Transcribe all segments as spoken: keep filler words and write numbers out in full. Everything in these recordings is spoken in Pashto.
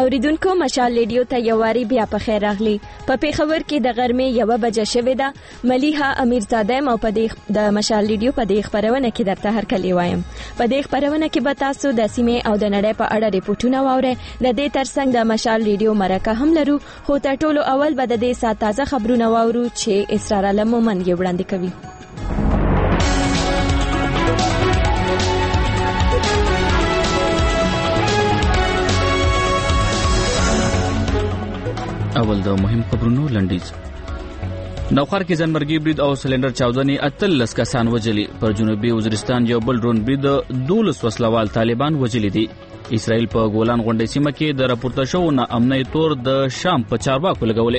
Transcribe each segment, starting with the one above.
اوریدونکو مشال ریډیو ته یو واری بیا په خیر راغلی. په پیښور کې د غرمې یوه بجه شوې ده. ملیحه امیرزاده او په دې د مشال ریډیو په دې خبرونه کې درته هر کلی وایم. په دې خبرونه کې به تاسو د سیمې او د نړۍ په اړه ریپورتونه واورئ. د دې ترڅنګ د مشال ریډیو مرکه هم لرو، خو تر ټولو اول به د دې سات تازه خبرونه واورو چې اسرار عالم مومن یې وړاندې کوي. اول د مهم خبرونو لنډیز. نوخار کې ځانمرګي برید او سلندر چاودنې اتلس کسان وجلي. پر جنوبي وزیرستان یو بل ډرون برید دولس وسلوال طالبان وجلي دي. اسرائیل په ګولان غونډۍ سیمه کې د راپورته شوو ناامنۍ تور د شام په چارواکو لګولې.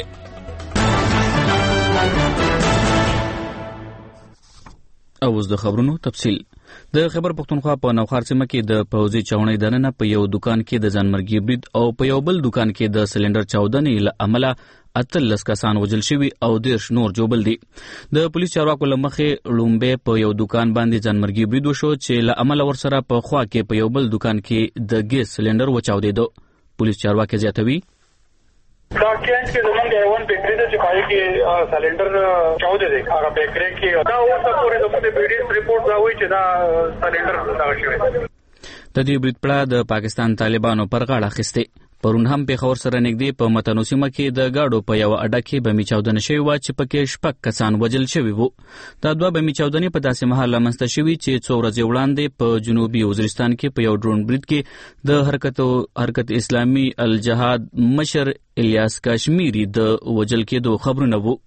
اوس د خبرونو تفصیل. د خیبر پختونخوا په نوخار سیمه کې د پوځي چاونۍ دننه په یو دکان کې د ځانمرګي برید او په یو بل دکان کې د سلندر چاودنې له امله اتلس کسان وژل شوي او دېرش نور جوبل دي. د پولیس چارواکو له مخې لومبې په یو دکان باندې ځانمرګي برید وشو چې له امله ورسره په خوا کې په یو بل دکان کې د ګیس سلندر وچاودېدو. پولیس چارواکي زیاتوي دا کین کې زمونږ ایوان بیکری د چپای کې سلندر چاودې دي. هغه بیکری کې دا اوسه پورې د بیډیس ریپورت دا وایي چې دا سلندر دا شوی. د دې برید پړه د پاکستان طالبانو پر غاړه اخیسته. پرون هم پیښور سره نږدې په متنو سیمه کې د گاډو په یو اډه کې بمي چاودنه شوې وه چې پکې شپږ کسان وژل شوي وو. دا دوه بمي چاودنې په داسې مهال رامنځته شوي چې څو ورځې وړاندې په جنوبي وزیرستان کې په یو ډرون برید کې د حرکت حرکت اسلامي الجهاد مشر الیاس کاشمیری د وژل کېدو خبرونه وو.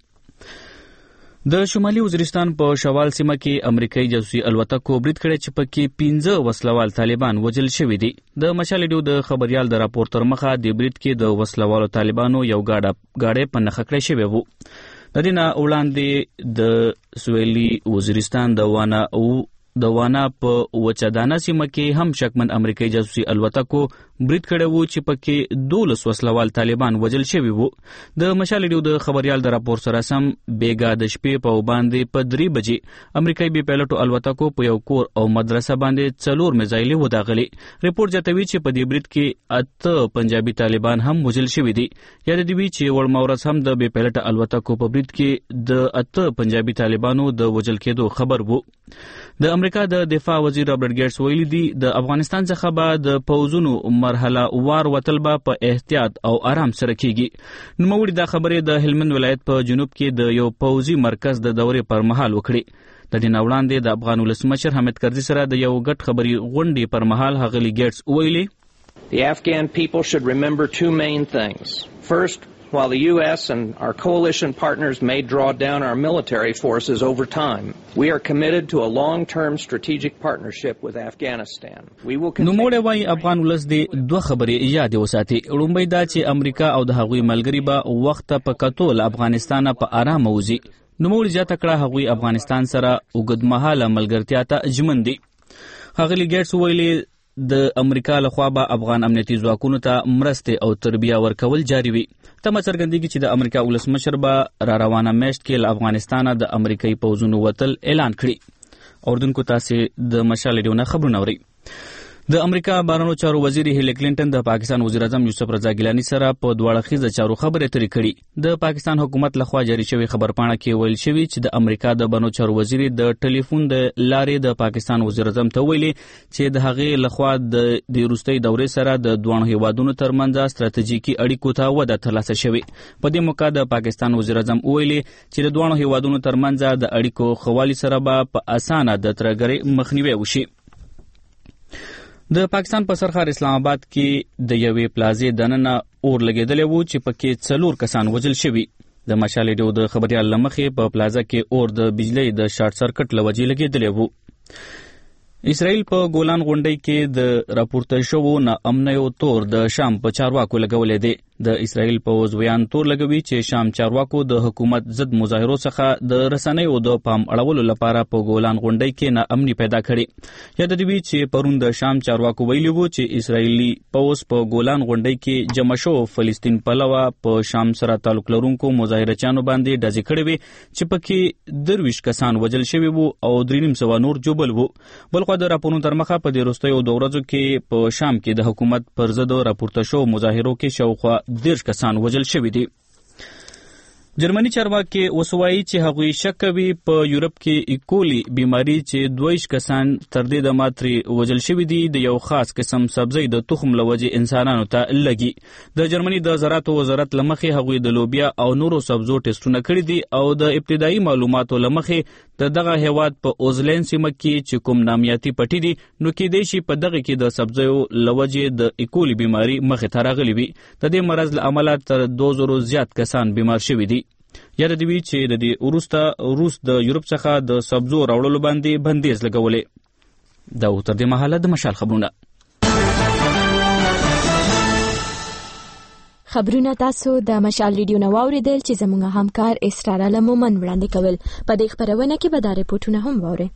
د شمالي وزیرستان په شوال سیمه کې امریکایي جاسوسي الوتکو برید کړی چې پکې پنځه وسلوال طالبان وژل شوي دي. د مشال ریډیو د خبريال د راپور تر مخه د برید کې د وسلوالو طالبانو یو گاډه گاډي په نښه کړی شوی وو. د دې نه وړاندې د سویلي وزیرستان د وانا او د وانا په وچدانه سیمه کې هم شکمن امریکایي جاسوسي الوتکو برید کړی وو چې پکې دولس وسلوال طالبان وژل شوي وو. د مشال ریډیو د خبريال د راپور سره سم بیګا د شپې په باندې په درې بجې امریکایي بي پایلټو الوتکو په یو کور او مدرسه باندې څلور میزایلې وداغلي. ریپورت زیاتوي چې په دې برید کې اته پنجابي طالبان هم وژل شوي دي. یاد دي چې وړ مورس هم د بي پایلټ الوتکو په برید کې د اته پنجابي طالبانو د وژل کېدو خبر وو. د امریکا د دفاع وزیر رابرټ ګیټس ویلي دي د افغانستان څخه به د پوځونو مرحله وار وتل به په احتیاط او آرام سره کیږي. نوموړي دا خبرې د هلمند ولایت په جنوب کې د یو پوځي مرکز د دورې پر مهال وکړي. د دې نه وړاندې د افغان ولسمشر حامد کرزي سره د یو ګډ خبري غونډې پر مهال هغلی ګیټس ویلي The Afghan people should remember two main things. First, while the U S and our coalition partners may draw down our military forces over time, we are committed to a long-term strategic partnership with Afghanistan. We will continue. نو موږ وايي افغان ولس دې دوه خبرې یاد وساتي. لومړی دا چې امریکا او د هغوی ملګری به وخت په کتو له افغانستان په آرام وځي. نو موږ زیاته کړه هغوی افغانستان سره اوږدمهاله ملګرتیا ته ژمن دي. هغلی ګیټس ویلي د امریکا لخوا به افغان امنیتي ځواکونو ته مرستې او تربیه ورکول جاري وي. تمه څرګندېږي چې د امریکا ولسمشر به را روانه میاشت کې له افغانستانه د امریکایي پوځونو وتل اعلان کړي. اوردونکو تاسې د مشال ریډیو نه خبرونه اورئ. د امریکا بهرنیو چارو وزیر هیلي کلینټن د پاکستان وزیر اعظم یوسف رضا ګیلاني سره په دواړه خیزه چارو خبرې اترې کړي. د پاکستان حکومت لخوا جاری شوی خبرپاڼه کې ویل شوی چې د امریکا د بهرنیو چارو وزیر د ټلیفون د لارې د پاکستان وزیر اعظم ته ویلي چې د هغې لخوا د د روستۍ دورې سره د دوه هیوادونو ترمنځ ستراتیژیکي اړیکو ته وده ترلاسه شوې. په دې موقع د پاکستان وزیر اعظم ویلي چې د دوه هیوادونو ترمنځ د اړیکو خوالي سره به په اسانه د ترګرې مخنیوي وشي. د پاکستان په سرحد اسلام آباد کې د یوې پلازې دننه اور لګېدلی وو چې پکې څلور کسان وژل شوي. د مشال ریډیو د خبريال له مخې په پلازه کې اور د بجلۍ د شارټ سرکټ له وجې لګېدلی وو. اسرائیل په ګولان غونډۍ کې د راپورته شوو ناامنیو تور د شام په چارواکو لګولې دی. د اسرائیل پوځ ویان تور لګوي چې شام چارواکو د حکومت ضد مظاهرو څخه د رسنیو د پام اړولو لپاره په ګولان غونډۍ کې ناامني پیدا کړې. یاد دی چې پرون د شام چارواکو ویلي وو چې اسرائیلي پوځ په ګولان غونډۍ کې جمع شو فلسطین پلوه په شام سره تعلق لرونکو مظاهرچیانو باندې ډزې کړې وې چې پکې درویش کسان وژل شوي وو او درې نیم سوه نور جوبل وو. بل خوا د راپورونو تر مخه په دې وروستیو دوه ورځو کې په شام کې د حکومت پر ضد راپورته شو مظاهرو کې شاوخوا دېرش کسان وژل شوي دي. جرمني چارواکي وسوایي چې هغوی شک کوي په یورپ کې ایکولی بیماری چې دویش کسان تر دې د ماتري وژل شوي دي د یو خاص قسم سبزی د تخم لوجې انسانانو ته لګي. د جرمني د زراعت وزارت لمخې هغوی د لوبیا او نورو سبزو ټیسټونه کړي دي او د ابتدایي معلوماتو لمخې د دغه هیواد په اوزلین سیمه کې چې کوم نامیاتي پټي دي نو کېدای شي په دغه کې د سبزیو لوجې د ایکولی بیماری مخې ته راغلي وي. د دې مرض له امله تر دوه زرو زیات کسان بیمار شوي دي. یاد دی چې د دې وروسته روس د یورپ څخه د سبزو راوړلو باندې بندیز لګولې. دا تر دې مهاله د مشال خبرونه. خبرونه تاسو د مشال ریډیو نو واوریدل چې زموږ همکار اسرار علم مومن وړاندې کول. په دې خبرونه کې به دا ریپورتونه هم واورئ.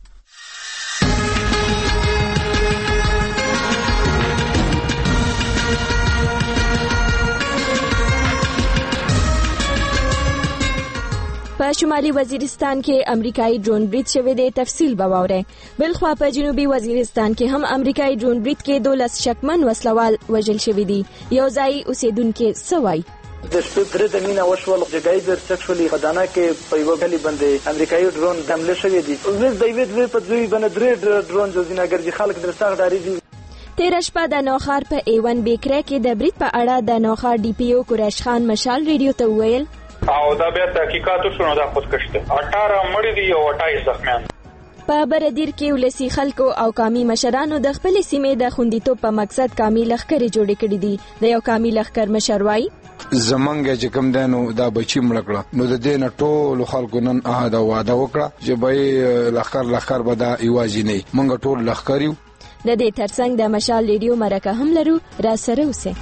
په شمالي وزیرستان کې امریکایي ډرون برید شوی دی. تفصیل به واورئ. بلخوا په جنوبي وزیرستان کې هم امریکایي ډرون برید کې دولس شکمن وسلوال وژل شوي دي. یو ځای اوسیدونکي څه وایي؟ د شپې درې د مینه وشول جګای در سکشولي خدانه کې په یو غلي باندې امریکایي ډرون حمله شوی دی. وز دیوید وی په دوی باندې درې ډرون ځینه ګرځي خلک درسته ډاریږي. تیر شپه د نوخار په ایوان بیکره کې د برید په اړه د نوخار ډي پی او قریش خان مشال ریډیو ته وویل او دا بیا تحقیقات شونه دا خودکشته اٹھارہ مړي دي او اٹھائیس زخمیان. په بردیر کې ولسی خلکو او قومي مشرانو د خپل سیمې د خوندیتوب په مقصد قومي لښکرې جوړې کړې دي. د یو قومي لښکر مشر وایي زمونږ چې کوم دینو دا بچی مړ کړه نو د دې نه ټول خلکو نن احد واده وکړه چې به لښکر لښکر به دا ایوازي نه مونږ ټول لښکر یو. د دې ترڅنګ د مشال ریډیو مرکه هم لرو. را سره اوسئ.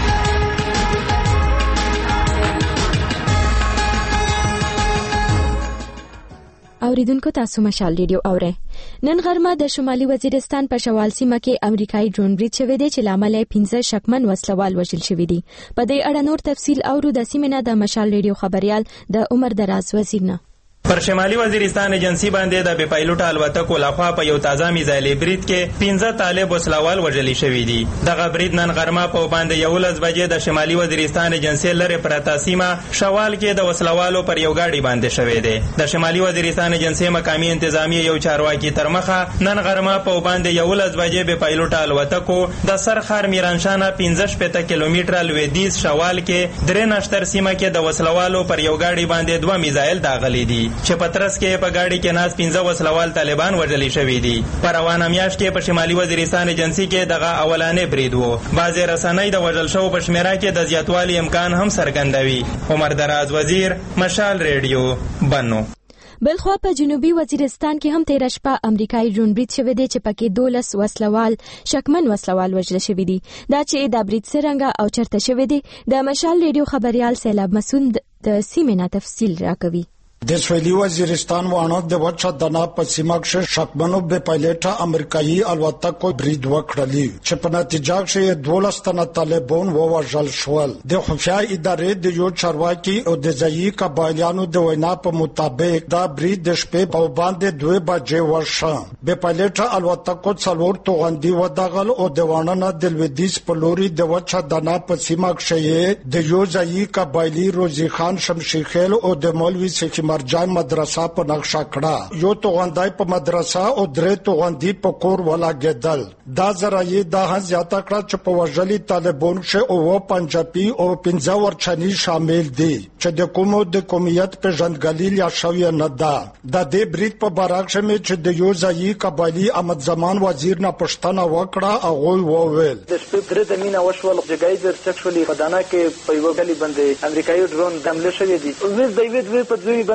اوریدونکو تاسو مشال ریډیو اورئ. نن غرمه د شمالي وزیرستان په شوال سیمه کې امریکایي ډرون برید شوی دی چې لامل یې پنځه شکمن وسلوال وژل شوي دي. په دې اړه نور تفصیل اورو د سیمې نه د مشال ریډیو خبريال د عمر دراز وزیر نه. پر شمالي وزیرستان ایجنسی باندې د بې پایلوټه الوتکو لخوا په یو تازه میزایلي برید کې پنځه طالب وسلوال وژل شوي دي. دغه برید نن غرمه په باندې یولس بجې د شمالي وزیرستان ایجنسی لري پرته سیمه شوال کې د وسلوالو پر یو گاډي باندې شوی دی. د شمالي وزیرستان ایجنسی مقامی انتظامی یو چارواکي تر مخه نن غرمه په باندې یولس بجې بې پایلوټه الوتکو د سرخار میرانشانه پنځه شپږ کیلومتره لویدیځ شوال کې درې نشتر سیمه کې د وسلوالو پر یو گاډي باندې دوه میزایل داغلي دي چې پترس کې په گاډي کې ناس پنځه وسلوال طالبان وژل شوي دي. په روانه میاشت کې په شمالي وزیرستان ایجنسی کې دغه اولانې برید وو. بعضې رسنۍ د وژل شوو په شمیره کې د زیاتوالي امکان هم څرګندوي. عمر دراز وزیر مشال ریډیو بنو. بلخوا په جنوبي وزیرستان کې هم تیر شپه امریکایي ډرون برید شوی دی چې پکې دولس وسلوال شکمن وسلوال وژل شوي دي. دا چې دا برید څرنګه او چرته شوی دی د مشال ریډیو خبريال سیلاب مسعود د سیمې نه تفصیل راکوي. د سویلي وزیرستان وانه د وچه دنا په سیمه کې شکمنو به پایلټه امریکایي الوتکو برید وکړلی چې په نتیجه کې دولس تنه طالبان ووژل شول. د خفیا ادارې د یو چارواکي او د ځایي قبایلیانو د وینا په مطابق دا برید د شپې په باندې دوه بجې وشو. به پایلټه الوتکو څلور توغندي ودغل او د وانه د لویدیس په لوري د وچه دنا په سیمه کې د یو ځایي قبایلی روزي خان شمشیخیل او د مولوی سیکمر مرجان مدرسه په نقشه کړه. یو توغندای په مدرسه او درې توغندي په کور ولاګېدل. دا ذرایع دا هم زیاته کړه چې په وژلي طالبان کې او پنجابي او پنځه ورچني شامل دي چې د کومو د قومیت په ژوندګلي یا شوی نه ده. د دې برید په برعکس مې چې د یو ځایي قبایلی احمد زمان وزیر نه پښتنه وکړه او وویل د شپې درې د مینه وشول جګای در سکشولي خدانه کې په یو غلي باندې امریکایي ډرون حمله شوی دی. وز دیوید وی په دوی باندې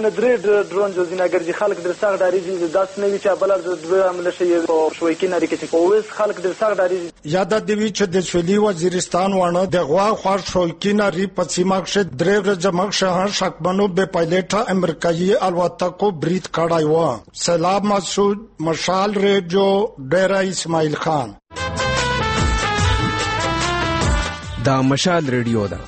باندې درې ډرون جو زینا ګرځي خلک در سره ډاریږي داس نه وی چې بل د عمل شي او شوي کې نری کې اوس خلک در سره ډاریږي یاد د وی چې د سویلي وزیرستان ونه د غوا خو شوي کې نری په سیمه کې درې ورځې مخه شکمنو به پایلټه امریکایي الوتکو برید کړای و. سلام مسعود، مشال ریډیو، ډیرا اسماعیل خان. دا مشال ریډیو ده.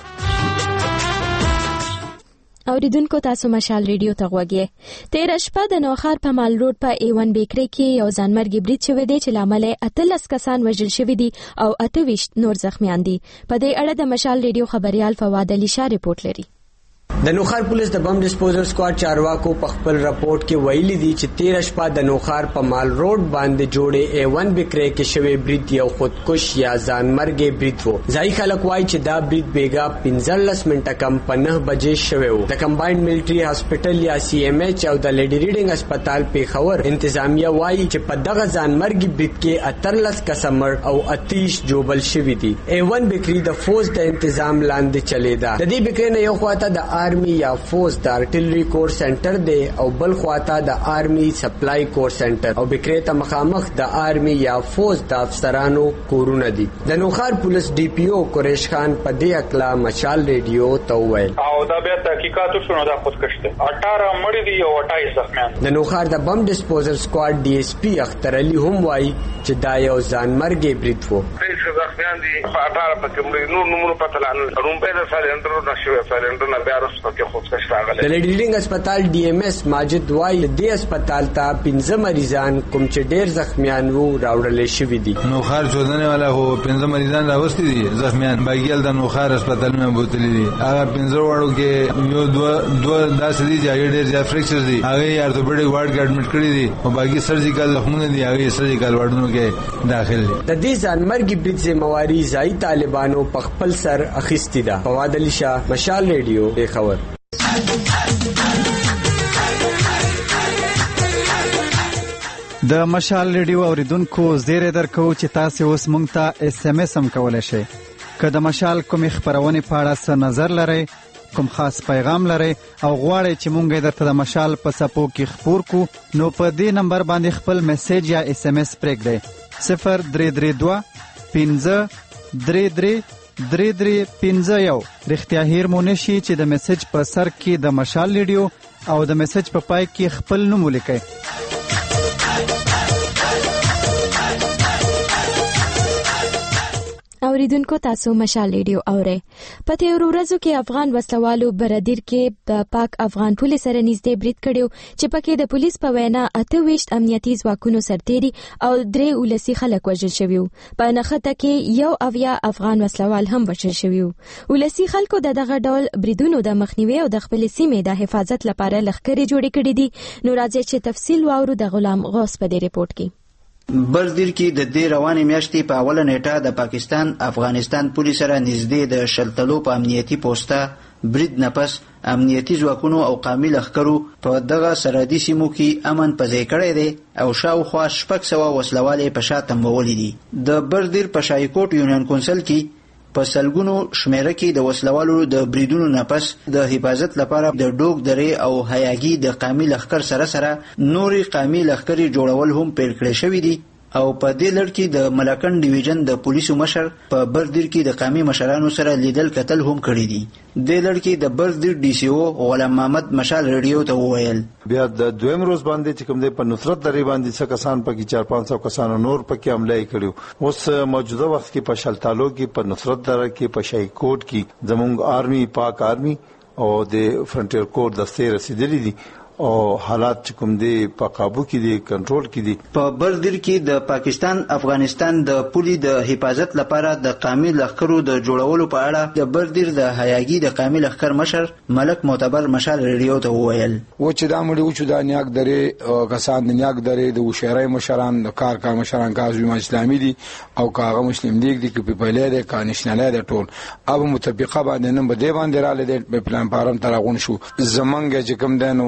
اوریدونکو تاسو مشال ریډیو ته غوږی. تیر شپه د نوخار په مال روډ په ایوان بیکری کې یو ځانمرګي برید شوی دی چې لامل اتلس کسان وژل شوی دي او اته ویشت نور زخمیان دي. په دې اړه د مشال ریډیو خبريال فواد علي شاه ریپورت لري. د نوخار پولیس د بم ډسپوزل سکواډ چارواکو په خپل راپورټ کې ویلي دي چې تیر شپه د نوخار په مال روډ باندې جوړې ایوان بیکری کې شوی برید یو خودکش یا ځانمرګي برید وو. ځای خلک وایي چې دا برید بیګا پنځلس منټه کم په نه بجې شوی وو. د کمباینډ ملټری هاسپټل یا سی ایم ایچ او د لیډي ریډینګ هسپتال پیښور انتظامیه وایي چې په دغه ځانمرګي برید کې اتلس کسمر او اتیش جوبل شوی دي. ایوان بیکری د فوج د تنظیم لاندې چلیدا. د دې بیکری نه یو خواته د آرمی یا فوج د ارټلری کور سنټر دی او بل خواته د آرمی سپلای کور سنټر او بکریته مخامخ د آرمی یا فوج د افسرانو کورونه دي. د نوخار پولیس ډي پی او قریش خان په دې اکلا مشال ریډیو ته وویل او دا بیا تحقیقات شونه دا خودکش دي. اٹھارہ مړي دي او اٹھائیس زخمیان. د نوخار د بم ډسپوزل سکواډ ډي اس پی اختر علي هم وایي چې دا یو ځانمرګي برید وو. زخمیان دي په اٹھارہ پکې مړي نور نمونه پته لانه رومبه د سالندرو نشو سالندرو نه بیا رسو کې خودکش راغله. د لیډي ریډینګ هسپتال ډي ایم ایس ماجد وایي د هسپتال ته پنځه مریضان کوم چې ډېر زخمیان وو راوړل شوي دي. نوخار چودنه والا هو پنځه مریضان راوستي دي زخمیان باګیل د نوخار هسپتال مې بوتلي دي. هغه پنځه وړو کې یو دوه دوه داسې دي چې ډېر زیات فریکچر دي. هغه ارتوپیډیک وارډ کې اډمټ کړی دي او باقي سرجیکل زخمونه دي هغه سرجیکل وارډونو کې داخل دي. د دې ځانمرګي برید ذمہواری ځای طالبانو په خپل سر اخیستې ده. فواد علي شاه، مشال ریډیو، پیښور. د مشال ریډیو اوریدونکو زیری درکو چې تاسو اوس مونږ ته اس ام اس هم کولای شئ. که د مشال کوم خبرونه په اړه څه نظر لرئ، کوم خاص پیغام لرئ او غواړئ چې مونږ درته د مشال په سپو کې خبر کو، نو په دې نمبر باندې خپل میسج یا اس ام اس پرېږدئ. صفر درې درې دوه پنځه درې درې درې درې پنځه یو. رښتیا هیر مو نشي چې د میسج په سر کې د مشال ریډیو او د میسج په پای کې خپل نوم ولیکئ. اوریدونکو تاسو مشال ریډیو اورئ. په تیرو ورځو کې افغان وسلوالو برادر کې د پاک افغان پولیس سره نږدې برید کړیو چې پکې د پولیس په وینا اته ویشت امنیتي ځواکونو سرتیري او درې ولسی خلک وژل شوي وو. په نښته کې یو اویا افغان وسلوال هم وژل شوي وو. ولسی خلکو د دغه ډول بریدونو د مخنیوي او د خپل سیمې د حفاظت لپاره لښکرې جوړې کړې دي. نو راځي چې تفصیل واورو د غلام غوث په دې ریپورت کې. برزدیر کې د دې روانې میاشتې په اوله نیټه د پاکستان افغانستان پولیس سره نږدې د شلتلو په امنیتي پوسټه برید نه پس امنیتي ځواکونو او قومي لښکرو په دغه سرحدي سیمو کې امن په ځای کړی دی او شاوخوا شپږ سوه وسلوال یې په شا تمبولي دي. د برزدیر په شایکوټ یونین کونسل کې په سلګونو شمیره کې د وسلوالو د بریدونو نه پس د حفاظت لپاره د ډوک درې او حیاګي د قومي لښکر سره سره نوري قومي لښکرې جوړول هم پیل کړی شوي دي. او په دې لړ کې د ملکن ډیویژن د پولیسو مشر په برزدیر کې د قومي مشرانو سره لیدل کتل هم کړی دي. د لړ کې د برزدیر ډي سی او غلام محمد مشال ریډیو ته وویل بیا د دویم روز باندې چې کوم دی په نصرت درې باندې څه کسان پکې چار پانچ سو کسان نور پکې حمله کړیو. اوس موجوده وخت کې په شلتالو کې په نصرت دره کې په شایکوټ کې زموږ آرمی پاک آرمی او د فرنټیر کور دستې رسیدلې دي او حالات کوم دی په قابو کې دي، کنټرول کې دي. په برزدیر کې د پاکستان افغانستان د پولي د حفاظت لپاره د قومي لښکرو د جوړولو په اړه د برزدیر د حیاګي د قومي لښکر مشر ملک معتبر مشال ریډیو ته وویل و چې دا مړي و چې د نیاک درې کسان د نیاک درې د وشيرای مشران د کار کار مشران کاظم اسلامي دي او کاغه مسلم لیگ دي کې په پهلې د کانشناله د ټول اب متفقه باندې نن به دی باندې را لید په پلان پارم ترغون شو زمنګ چې کوم دنو دا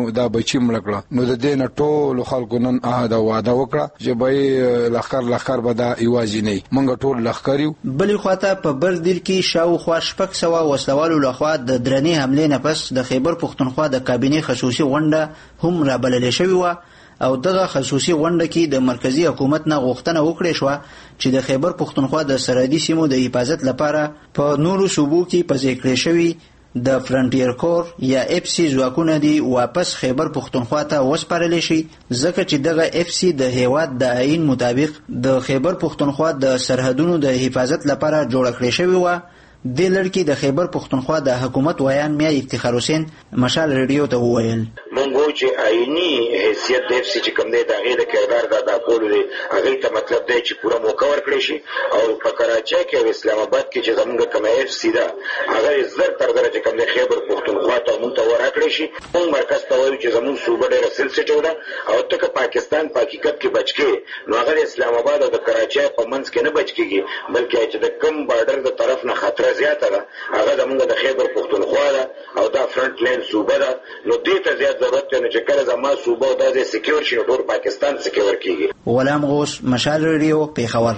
بچی ملکړه نو د دې نه ټول خلکو نن عهد او وعده وکړه چې به لخر لخر به دا ایوازي نه مونږ ټول لخریو. بلې خواته په بردیل کې شاوخوا شپږ سوه وسلوالو لخوا د درنې حملې نه پس د خیبر پښتونخوا د کابینې خصوصي غونډه هم رابللې شوې وه او دغه خصوصي غونډه کې د مرکزی حکومت نه غوښتنه وکړې شوه چې د خیبر پښتونخوا د سرحدي سیمو د حفاظت لپاره په نورو صوبو کې په ځای کړې شوي د فرنټیر کور یا اف سی ځواکونه دي واپس خیبر پښتونخوا ته وسپارل شي ځکه چې دغه اف سی د هیواد د آئین مطابق د خیبر پښتونخوا د سرحدونو د حفاظت لپاره جوړ کړی شوی و. د لړکی د خیبر پښتونخوا د حکومت ویان میا افتخار حسین مشال ریډیو ته وویل مونږ چې آئینی حیثیت د اف سی چې کوم دی د هغې د کردار د ادا کولو دی هغې ته مطلب دی چې پوره موقع ورکړی شي او په کراچۍ کې او اسلام آباد کې چې زموږ کومه اف سی ده هغه زر تر زره چې کوم دی خیبر پښتونخوا ته مونږ ته ورکړی شي. مونږ مرکز ته وایو چې زموږ صوبه ډېره سنسټیو ده او ته که پاکستان په حقیقت کې بچ کې نو هغه د اسلام آباد او د کراچۍ په منځ کې نه بچ کېږي بلکې چې د کم بارډر د طرف نه خطره زیاته ده هغه زموږ د خیبر پښتونخوا ده او دا فرنٹ لاین صوبه ده نو دې ته زیات ضرورت دی چې کله زما صوبه او دا ځای سکیور شي نو ټول پاکستان سکیور کېږي. غلام غوث مشال ریډیو پېښور.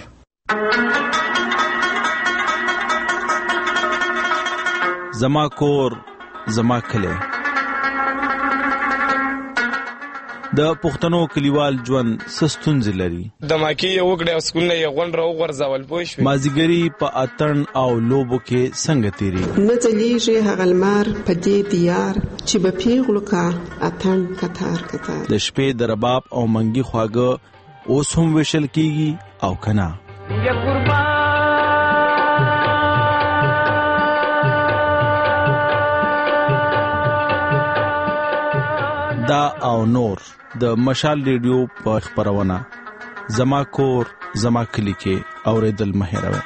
زما کور زما کلی د پښتنو کلیوال ژوند سستونځ لري. د ماکي یو وګړي او سکول نه یو غون راو غرزول پوه شو مازیګری په اتن او لوبو کې څنګه تیری نه چلیږي هغه لمر په دې دیار چې په پیغلو کا اتن کتار کتار د شپې د رباب او منګي خواږه اوس هم وشل کیږي او کنا یا قربان دا او نور د مشال ریډیو په خبرونه زما کور زما کلی کې اوریدل مهیروي.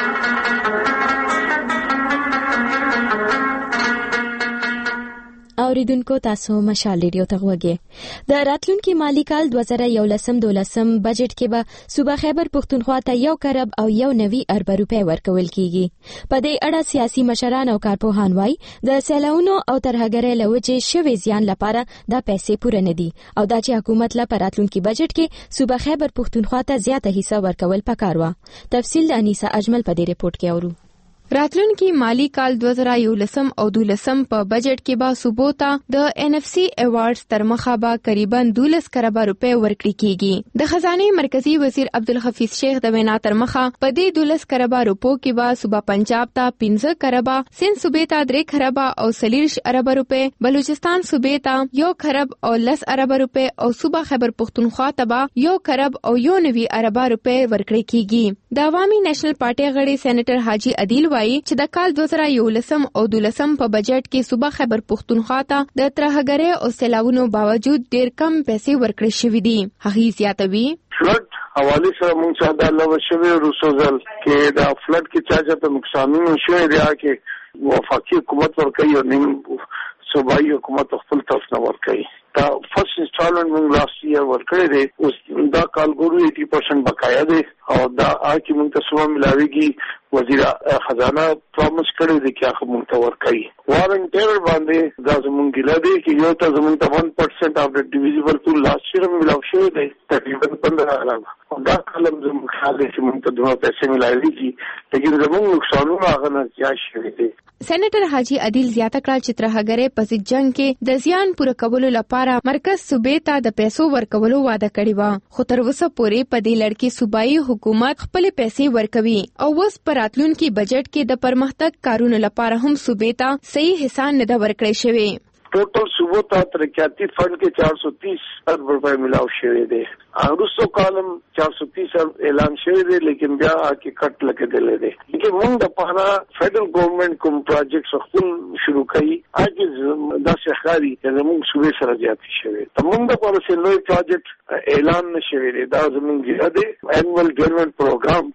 اوریدونکو تاسو مشال ریډیو ته غوږی. د راتلونکي مالی کال دوه زره یولسم دولسم بجټ کې به صوبه خیبر پښتونخوا ته یو کرب او یو نوي ارب روپۍ ورکول کیږي. په دې اړه سیاسي مشران او کارپوهان وایي د سیلانو او ترهګرۍ له وجې شوي زیان لپاره دا پیسې پوره نه دي او دا چې حکومت له په راتلونکي بجټ کې صوبه خیبر پښتونخوا ته زیاته حصہ ورکول پکار و. تفصیل د انیسا اجمل په دې ریپورت کې اورو. راتلونکي مالی کال دوه زره یولسم او دولسم په بجټ کې به صوبو ته د ان اف سی ایوارډز تر مخه به تقریبا دولس کربه روپۍ ورکړي کیږي. د خزانه مرکزی وزیر عبدالحفیظ شیخ د وینا تر مخه په دې دولس کربه روپو کې به صوبه پنجاب ته پنځه کربه، سند صوبې ته درې کربه او سلیش ارب روپۍ، بلوچستان صوبې ته یو کرب او لس ارب روپۍ او صوبه خیبر پښتونخوا ته به یو کرب او یو نوي ارب روپۍ ورکړي کیږي. د عوامي نېشنل پارټي غړي سېنیټر حاجی عدیل وایي چې د کال دوه زره یولسم او دولسم په بجټ کې صوبه خیبر پښتونخوا ته د ترهګرۍ او سیلاونو باوجود ډېر کم پیسې ورکړل شوې دي. هغه زیاتوي فلډ حواله سره مونږ څنګه د لو شوی روسوزل کې دا فلډ کې چا چاته نقصانونه شوی دی چې وفاقي حکومت ورکړي او نیم صوبایي حکومت خپل طرف نه ورکړي. دا فرست انسټالمنٹ مونږ لاست ایئر ورکړی دی اوس دا کال ګورو ایټي پرسنټ بقایا دی او دا آکي مونږ ته سمه ملاويږي. وزیر خزانه پرومس کړی دی چې هغه مونږ ته ورکړي. وارنټیر باندې دا زمونږ ګیله دی چې یو ته زمونږ ته ون پرسنټ اف د ډیویزبل ټول لاست ایئر ملاو شوی دی تقریبا پندرہ ارب. دا کلم زموږ خیال دی چې مونږ ته دوه پیسې ملاويږي لیکن زموږ نقصانونه هغه نه زیات شوي دي. سېنیټر حاجی عدیل زیاته کړه چې ترهګرۍ په ضد جنگ کې د زیان پوره کولو لپاره مرکز صوبې ته د پیسو ورکولو وعده کړې و، خو تر اوسه پورې په دې لړ کې صوبایي حکومت خپل پیسې ورکوي او اوس په راتلونکي بجټ کې د پرمختګ کارونو لپاره هم صوبې ته صحیح حصہ نه ده ورکړی شوی. ټوټل صوبو ته ترقیاتی فنډ کې چار سو تیس ارب روپے ملاو شوی دی. اروسو کالم چار سو تیس ارب اعلان شوی دی لیکن بیا کې کټ لګېدلې دی. لیکن موږ د پاره فدرل ګورنمنت کوم پروجیکټ خپل شروع کړي اګه د شهري زموږ صوبې سره زیات شوی. موږ د پاره سه نوې پروجیکټ اعلان نشوي دی. دا زموږ دی انوال ډیولپمنٹ پروګرام کې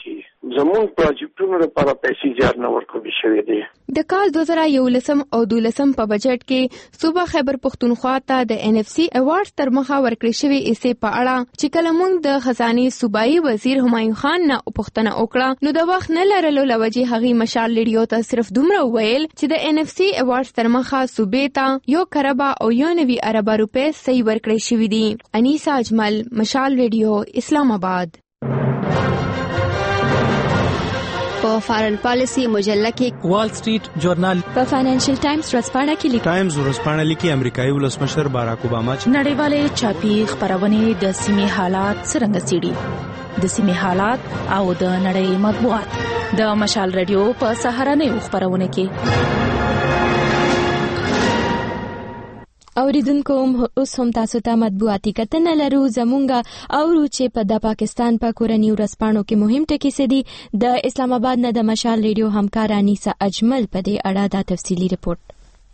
زمون پروجیکټونو لپاره پیسې زیات نه ورکړل شوې دي. د کال دوه زره یولسم او دولسم په بجټ کې صوبه خیبر پښتونخوا ته د ان اف سي ایوارډز تر مخه ورکړې شوې ایسې په اړه چې کله موږ د خزانه صوبایي وزیر همایون خان نه پوښتنه وکړه نو د وخت نه لرلو لوجې هغه مشال ریډیو ته صرف دومره ویل چې د ان اف سي ایوارډز تر مخه صوبې ته یو کربا او یو نوي اربه روپۍ صحیح ورکړې شوې دي. انیسا اجمل، مشال ریډیو، اسلام آباد. په فارن پالیسی مجله کې وال سټریټ جورنال، په فاینانشل ټایمز ورځپاڼه کې لیکي ټایمز ورځپاڼه لیکي امریکایي ولسمشر باراک اوباما چې نړیوالې چاپی خبرونه د سیمې حالات څنګه څېړي، د سیمې حالات او د نړۍ مطبوعات د مشال رادیو په سهارنۍ خبرونه کې. اوریدونکو اوس هم تاسو ته مطبوعاتي کتنه لرو. زمونږه اورو چې په د پاکستان په کورنی ورځپاڼو کې مهم ټکي څه دي. د اسلام آباد نه د مشال ریډیو همکار انیسا اجمل په دې اړه دا تفصیلی رپورت.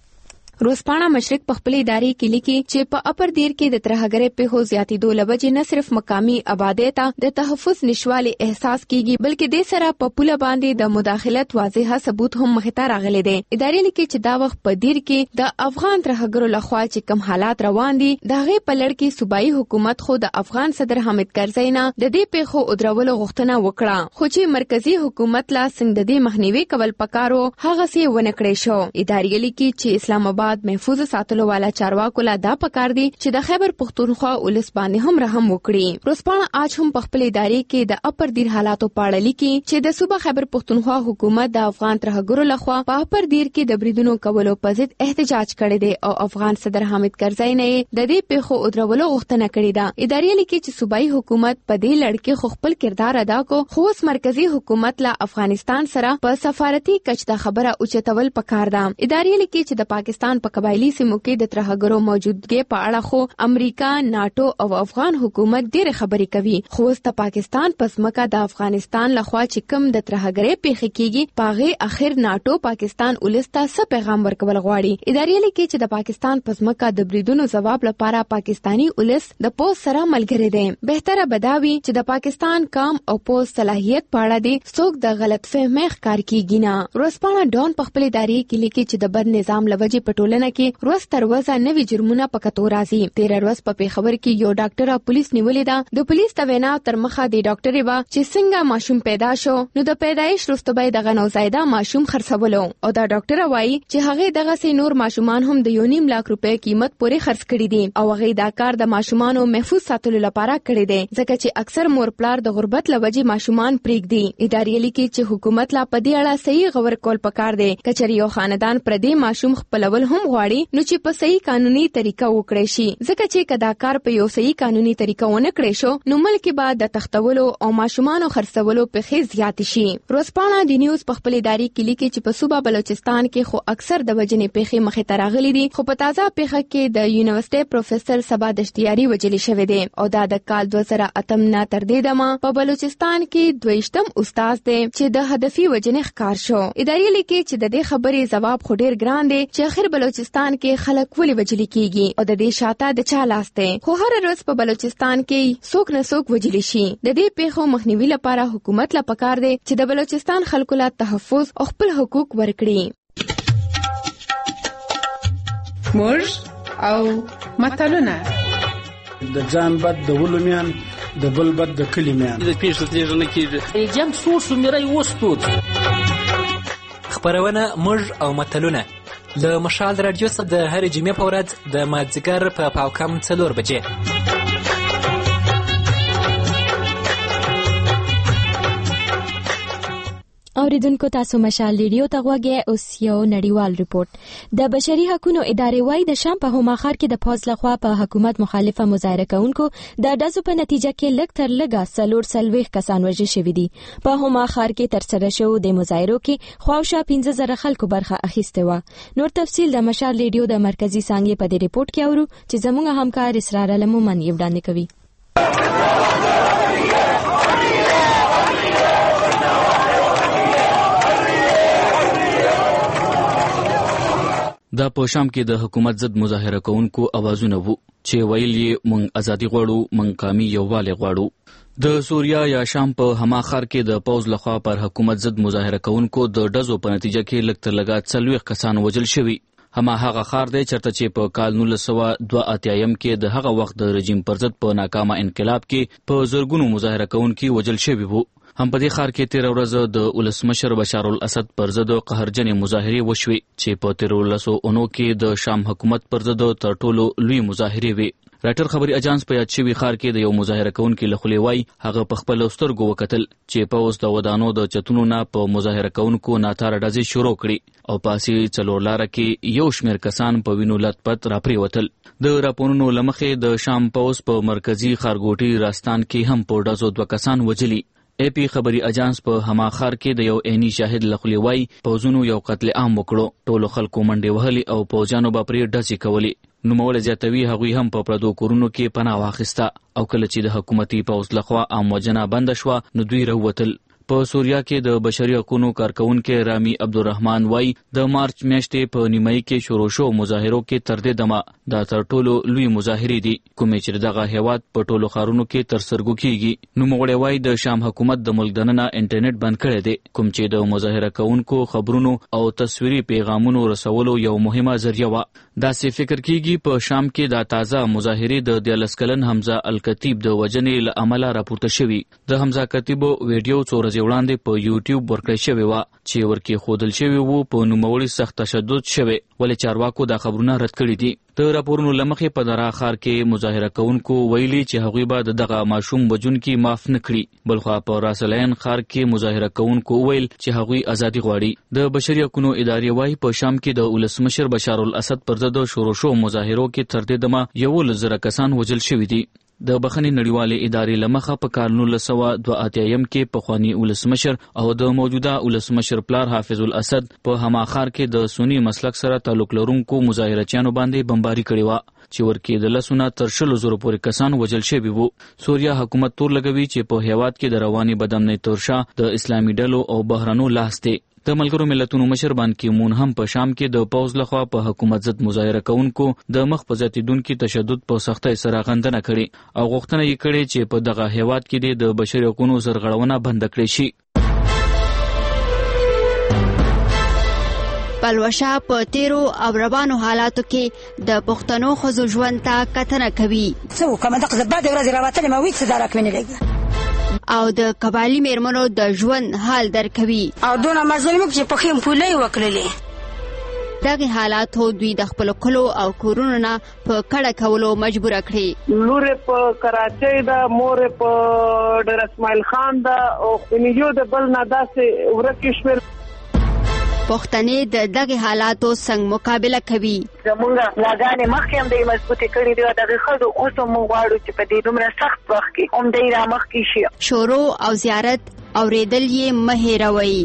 روزپاڼه مشرق په خپل ادارې کې لیکي چې په اپر دیر کې د ترهګرۍ په هو زیاتېدو لوجې نه صرف مقامی آبادی ته د تحفظ نشوالي احساس کیږي بلکې د سره په پوله باندې د مداخلت واضحه ثبوت هم مخته راغلي دي. ادارې لیکي چې دا وخت په دیر کې د افغان ترهګرو لخوا چې کم حالات روان دي دغه په لړ کې صوبایي حکومت خو د افغان صدر حامد کرزی نه د دې په خو ادرولو غوښتنه وکړه خو چې مرکزی حکومت لا څنګه د دې مخنیوي کول پکارو هغه سي ونه کړی شو. ادارې لیکي چې اسلام آباد محفوظ ساتلو والا چارواکو لا دا پکار دي چې د خیبر پښتونخوا ولس باندې هم رحم وکړي. روزپاڼه آج هم په خپل ادارې کې د اپر دیر حالاتو په اړه لیکي چې د صوبه خیبر پښتونخوا حکومت د افغان ترهګرو لخوا په اپر دیر کې د بریدونو کولو په ضد احتجاج کړی دی او افغان صدر حامد کرزی نه د دې پیښو ادرولو غوښتنه کړې ده. ادارې لیکي چې صوبایي حکومت په دې لړ کې خو خپل کردار ادا کو خو اوس مرکزی حکومت لا افغانستان سره په سفارتي کچ د خبره اوچتول پکار ده. ادارې لیکي چې د پاکستان په قبایلی سیمو کې د ترهګرو موجودګي په اړه خو امریکا، ناتو او افغان حکومت ډېر خبرې کوي خو د پاکستان پسمکه د افغانستان لخوا چې کوم د ترهګرۍ پیښې کیږي پاغه اخر ناتو پاکستان ولسته څه پیغام ورکول غواړي. ادارې لیکي چې د پاکستان پسمکه د بریدونو جواب لپاره پاکستانی ولس د پوس سره ملګری دي. بهتره بداوي چې د پاکستان کام او پوس صلاحیت پاړه دي څوک د غلط فهمۍ ښکار کیږي نه. روزپاڼه ډون په خپل ادارې کې لیکي چې د بد نظام لوجې پټولنه کې روز تر ورځې نوي جرمونه پکتو راځي. تیر ورځ په پیښور کې یو ډاکټر او پولیس نیولې ده. د پولیس د وینا تر مخه د ډاکټر با چې څنګه ماشوم پیدا شو نو د پیدایش وروسته به دغه نوزایده ماشوم خرڅولو او دا ډاکټر وایي چې هغه دغه سي نور ماشومان هم د یو نیم لاک روپۍ قیمت پورې خرڅ کړي دي او هغه دا کار د ماشومانو محفوظ ساتلو لپاره کړی دی ځکه چې اکثر مور پلار د غربت لوجې ماشومان پریږدي. ادارې لیکي چې حکومت لا په دې اړه صحیح غور کول پکار دی. کچري یو خاندان پر دې ماشوم خپلول هم غواړي نو چې په صحیح قانوني طریقه وکړي شي ځکه چې کدا کار په یو صحیح قانوني طریقه ونه کړی شو نو ملک بعد د تختولو او ماشومانو خرڅولو په خې زیات شي. روزپاڼه د نیوز په خپل ادارې کې لیکي چې په صوبه بلوچستان کې خو اکثر د وجنې پیښې مخې ته راغلي دي خو په تازه پیښه کې د یونیورسيټي پروفیسور سبا دشتیاری وجلې شوې دي او دا د کال دوه زره اتم نه تر دې دمه په بلوچستان کې دویشتم استاد دی چې د هدفي وجنې ښکار شو. ادارې لیکي چې د دې خبرې جواب خو ډیر ګران دی چې اخر بلوچستان کې خلک ولې وجلې کیږي او د دې شاته د چا لاس دی خو هر ورځ په بلوچستان کې څوک نه څوک وجلې شي. د دې پیښو مخنیوي لپاره حکومت لا پکار دی چې د بلوچستان خلکو لا تحفظ او خپل حقوق ورکړي. موږ او متلونه د ځان بد د ولومیان د بل بد د کلمیان د پیښو تیژ نه کیږي جام سور شو میرای وستود خبرونه موږ او متلونه له مشال رادیو څخه د هر جمعې په ورځ د مازدیګر په پاو کم څلور بجې. اوریدونکو تاسو مشال ریډیو ته غوږی اوس یو نړیوال ریپورت. د بشري حقوقو ادارې وايي د شام په هوما ښار کې د پوز لخوا په حکومت مخالفه مظاهره کوونکو د ډزو په نتیجه کې لږ تر لږه څلور څلوېښت کسان وژل شوي دي. په هوما ښار کې ترسره شوو د مظاهرو کې خواوشا پنځه زره خلکو برخه اخیستې وه. نور تفصیل د مشال ریډیو د مرکزی څانګې په دې ریپورت کې اورو چې زموږ همکار اسرار علمومن یې وړاندې کوي. دا په شام کې د حکومت ضد مظاهره کوونکو اوازونه وو چې ویل یې موږ ازادي غواړو، موږ قومي یووالی غواړو. د سوریا یا شام په هما ښار کې د پوز لخوا پر حکومت ضد مظاهره کوونکو د ډزو په نتیجه کې لږ تر لږه څلوېښت کسان وژل شوي. هما هغه ښار دی چېرته چې په کال نولس سوه دوه اتیایم کې د هغه وخت د رژیم پر ضد په ناکامه انقلاب کې په زرګونو مظاهره کوونکي وژل شوي وو. هم په دې ښار کې تېره ورځ د ولسمشر بشار الاسد پر ضد قهرجنې مظاهرې وشوې چې په تېرولسو اونو کې د شام حکومت پر ضد تر ټولو لوی مظاهرې وې. راټر خبري اجانس په یاد شوي ښار کې د یو مظاهره کوونکي له خولې وایي هغه په خپلو سترګو وکتل چې پوځ د ودانو د چتونو نه په مظاهره کوونکو ناڅاره ډزې شروع کړي او په اسي څلور لاره کې یو شمېر کسان په وینو لتپت راپرېوتل. د راپورونو له مخې د شام پوځ په مرکزي ښارګوټي راستان کې هم په ډزو دوه کسان وژلي. ای پی خبري اجانس په هما ښار کې د یو عیني شاهد له خولې وایي پوځونو یو قتل عام وکړو. ټولو خلکو منډې وهلې او پوځیانو به پرې ډزې کولې. نوموړی زیاتوي هغوی هم په پردو کورونو کې پناه واخیسته او کله چې د حکومتي پوځ لخوا عام وژنه بنده شوه نو دوی راووتل. په سوریا کې د بشري حقوقو کارکونکي رامي عبدالرحمن وایي د مارچ میاشتې په نیمایي کې شروع شو مظاهرو کې تر دې دمه دا تر ټولو لوی مظاهرې دي کومې چې دغه هیواد په ټولو ښارونو کې ترسرګو کیږي. نوموړی وایي د شام حکومت د ملک دننه انټرنیټ بند کړی دی کوم چې د مظاهره کوونکو خبرونو او تصویري پیغامونو رسولو یو مهمه ذریعہ وه. داسې فکر کیږي په شام کې دا تازه مظاهرې د دیارلس کلن حمزه الکتیب د وژنې له امله راپورته شوي. د حمزه کتیبو ویډیو څو ورځې وړاندې په یوټیوب ورکړی شوې وه چې ورکې ښودل شوي وو په نوموړي سخت تشدد شوی ولې چارواکو دا خبرونه رد کړي دي. د راپورونو له مخې په دره ښار کې مظاهره کوونکو ویلي چې هغوی به د دغه ماشوم وژونکي معاف نه کړي. بلخوا په راسلین ښار کې مظاهره کوونکو ویل چې هغوی ازادي غواړي. د بشري حقوقو ادارې وایي په شام کې د ولسمشر بشار الاسد پر ضد شروع شو مظاهرو کې تر دې دمه یولس زره کسان وژل شوي دي. د بخښنې نړیوالې ادارې له مخه په کال نولس سوه دوه اتیایم کې پخواني ولسمشر او د موجوده ولسمشر پلار حافظ الاسد په هما ښار کې د سني مسلک سره تعلق لرونکو مظاهرچیانو باندې بمباري کړې وه چې ورکې د لسونه تر شلو زرو پورې کسان وژل شوي وو. سوریا حکومت تور لګوي چې په هیواد کې د رواني بدامنۍ ترشا د اسلامي ډلو او بهرنو لاس دی. د ملګرو ملتونو مشر بان کی مون هم په شام کې د پوز لخوا په حکومت ضد مظاهره کوونکو د مخ په زیاتیدونکي تشدد په سختۍ سره غندنه کړې او غوښتنه یې کړې چې په دغه هیواد کې د بشري حقوقو سرغړونه بند کړې شي. پلوشه په تیرو او روانو حالاتو کې د پښتنو ښځو ژوند ته کتنه کوي. څه وکړم دغه بعد ورځې راوتلې ما ویڅ دا راکوي نه لګي او د قبایلي میرمنو د ژوند حال درکوي او دونه مظلوم چې په خیم پولې وکړلې. دغه حالاتو دوی د خپل کلو او کورونو نه په کډه کولو مجبور کړي. لور په کراچۍ دا مور په ډیر اسماعیل خان دا او خنیجو د بل نه داسې ورکه شول. پښتنې د دغه حالاتو څنګه مقابله کوي. زمونږ لاګانې مخکې هم د مضبوطې کړي دي او دغه ښځو اوس هم موږ غواړو چې په دې دومره سخت وخت کې هم دی را مخکې شي. شروع او زیارت اورېدل یې مه هېروئ.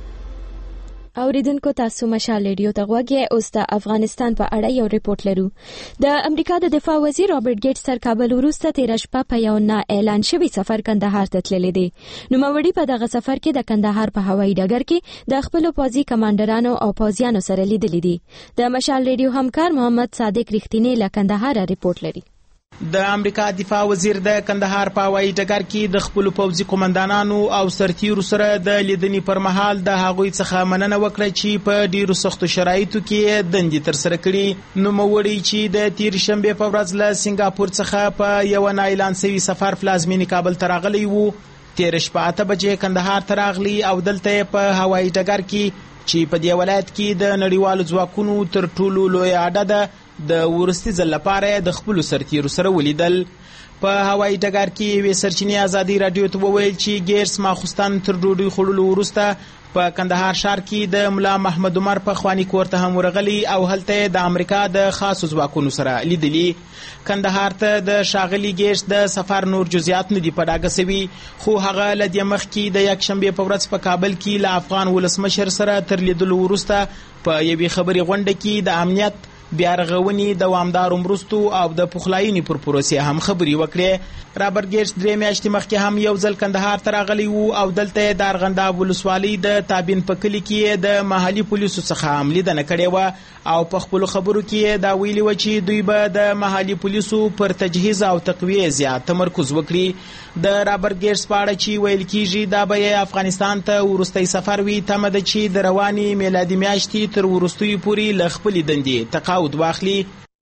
اوریدونکو تاسو مشال ریډیو ته غوږی اوس د افغانستان په اړه یو ریپورت لرو. د امریکا د دفاع وزیر رابرټ ګیټس تر کابل وروسته تېره شپه په یو نه اعلان شوي سفر کندهار ته تللی دی. نوموړي په دغه سفر کې د کندهار په هوایي ډګر کې د خپلو پوځي کمانډرانو او پوځیانو سره لیدلي دي. د مشال ریډیو همکار محمد صادق رښتینی له کندهار ریپورت لري. د امریکا دفاع وزیر د کندهار په هوایي ډګر کې د خپل پوځي قومندانانو او سرتیرو سره د لیدنې پر مهال د هغوی څخه مننه وکړه چې په ډیرو سختو شرایطو کې دندې ترسره کړي. نوموړي چې د تیر شنبه په ورځ له سنگاپور څخه په یو نه اعلان شوي سفر پلازمینې کابل ته راغلی وو. تیر شپه اته بجې کندهار ته راغلی او دلته په هوایي ډګر کې چې په دې ولایت کې د نړیوالو ځواکونو تر ټولو لوی اډه ده د ورستي ځل لپاره د خپل سرتیرو سره ولیدل. په هوایي ډګر کې یوې سرچینې ازادي رادیو ته وویل چې ګیرس ماخوستن تر ډوډۍ خوړلو وروسته په کندهار ښار کې د ملا محمد عمر په خواني کور ته هم ورغلی او هلته د امریکا د خاصو ځواکونو سره لیدلی. کندهار ته د شاغلي ګیرس د سفر نور جزئیات نه دي په ډاګه سوي خو هغه له دې مخکې د یکشنبه په ورځ په کابل کې له افغان ولسمشر سره تر لیدلو وروسته په یوې خبري غونډه کې د امنیت بیا رغونې دوامدارو مرستو او د پخلاینې پر پروسې هم خبرې وکړې. رابرټ ګیټس درې میاشتې مخکې هم یو ځل کندهار ته راغلی و او دلته د ارغنداب ولسوالۍ د تابین په کلي کې د محلي پولیسو څخه هم لیدنه کړې وه او په خپلو خبرو کې دا ویلي و چې دوی به د محلي پولیسو پر تجهیز او تقویې زیات تمرکز وکړي. د رابرټ ګیټس په اړه چې ویل کېږي دا به یې افغانستان ته وروستی سفر وي، تمه ده چې د روانې میلادي میاشتې تر وروستیو پورې له خپلې دندې تقاعد واخلي.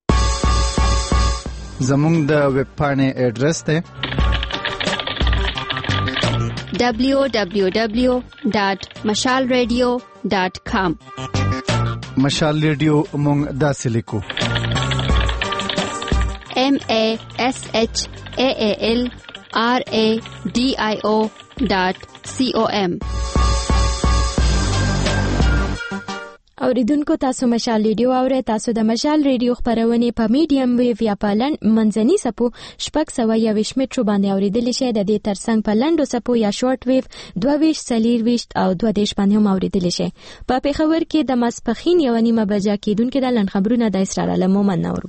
زمونږ د ویب پاڼې ایډرس دی دبلیو دبلیو دبلیو ډاټ مشال ریډیو ډاټ کام. مشال ریډیو مونږ داسې لیکو ایم ای ایس ایچ ای ای ایل آر ای ډي آی او ډاټ سی او ایم. اوریدونکو تاسو مشال ریډیو اورئ. تاسو د مشال ریډیو خبرونه په میډیم ویو یا په لند منځني سپو شپږ سوه یوویشت میټرو باندې اوریدلی شئ. د دې ترڅنګ په لنډو سپو یا شارټ ویو دوه ویشت څلېرویشت او دوه دېرش باندې هم اوریدلی شئ. په پېښور کې د ماسپښین یوه نیمه بجه کېدونکې د لنډ خبرونه د اسرار عالم مومن اورو.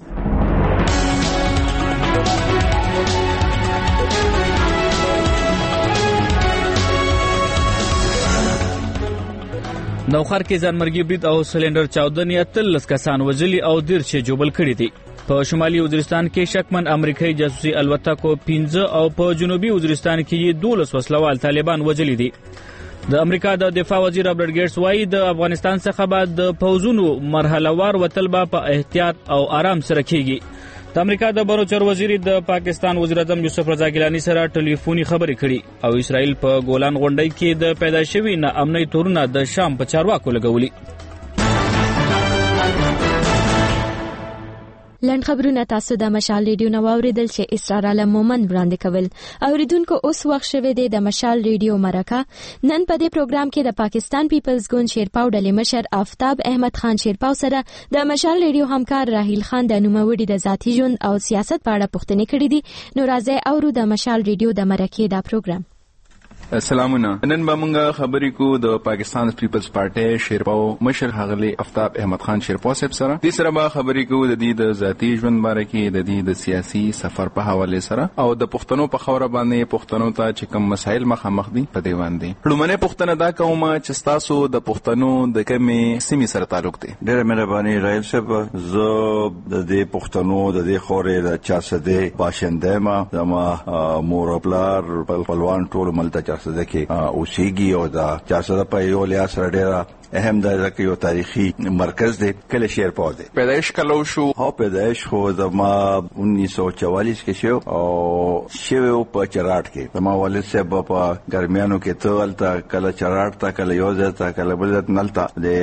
نوخار کې ځانمرګي برید او سلندر چاودنې اتلس کسان وژلي او دېرش جوبل کړي دي. په شمالي وزیرستان کې شکمن امریکایي جاسوسي الوتکو پنځه او په جنوبي وزیرستان کې دولس وسلوال طالبان وژلي دي. د امریکا د دفاع وزیر رابرټ ګیټس وایي د افغانستان څخه بعد د پوځونو مرحلهوار وتل به په احتیاط او آرام سره کیږي. د امریکا د بروچر وزیر د پاکستان وزیر اعظم یوسف رضا ګیلانی سره ټلیفوني خبرې کړي او اسرائیل په ګولان غونډۍ کې د پیدا شوي ناامنۍ تورونه د شام په چارواکو لګولي. لنډ خبرونه تاسو د مشال ریډیو نو اوریدل چې اسرار عالم مومن وړاندې کول. اوریدونکو اوس وخت شوه دی د مشال ریډیو مرکه. نن په دې پروګرام کې د پاکستان پیپلز ګوند شیرپاو ډلې مشر آفتاب احمد خان شیرپاو سره د مشال ریډیو همکار راهیل خان د نوموړي د ذاتي ژوند او سیاست په اړه پوښتنې کړې دي. نو راځئ اورو د مشال ریډیو د مرکې دا پروګرام. سلامونه. نن به موږ خبرې کوو د پاکستان پیپلز پارټي شیرپاو مشر ښاغلی آفتاب احمد خان شیرپاو صاحب سره. دې سره به خبرې کوو د دې د ذاتي ژوند باره کې، د دې د سیاسي سفر په حواله سره او د پښتنو په خوره باندې پښتنو ته چې کوم مسایل مخامخ دي په دې باندې. لومړنۍ پوښتنه دا کوم چې تاسو د پښتنو د کومې سیمې سره تعلق دی؟ ډېره مهرباني راهیل صاحب. زه د دې پښتنو د دې خورې د چارسده باشنده ما زما مور او پلار خپلوان ټول ملته چارسده کې اوسېږي او دا چارسده په یو لحاظ سره ډېره اهم ده ځکه یو تاریخي مرکز دی. کله شیرپاو دی. پیدایش کله شو؟ ها پیدایش خو زما انیس سو چوالیس کې شو او شوی په چراټ کې. زما والد صاحب په ګرمیانو کې ته الته کله چراټ ته کله یو ځای ته کله بل ځای نلته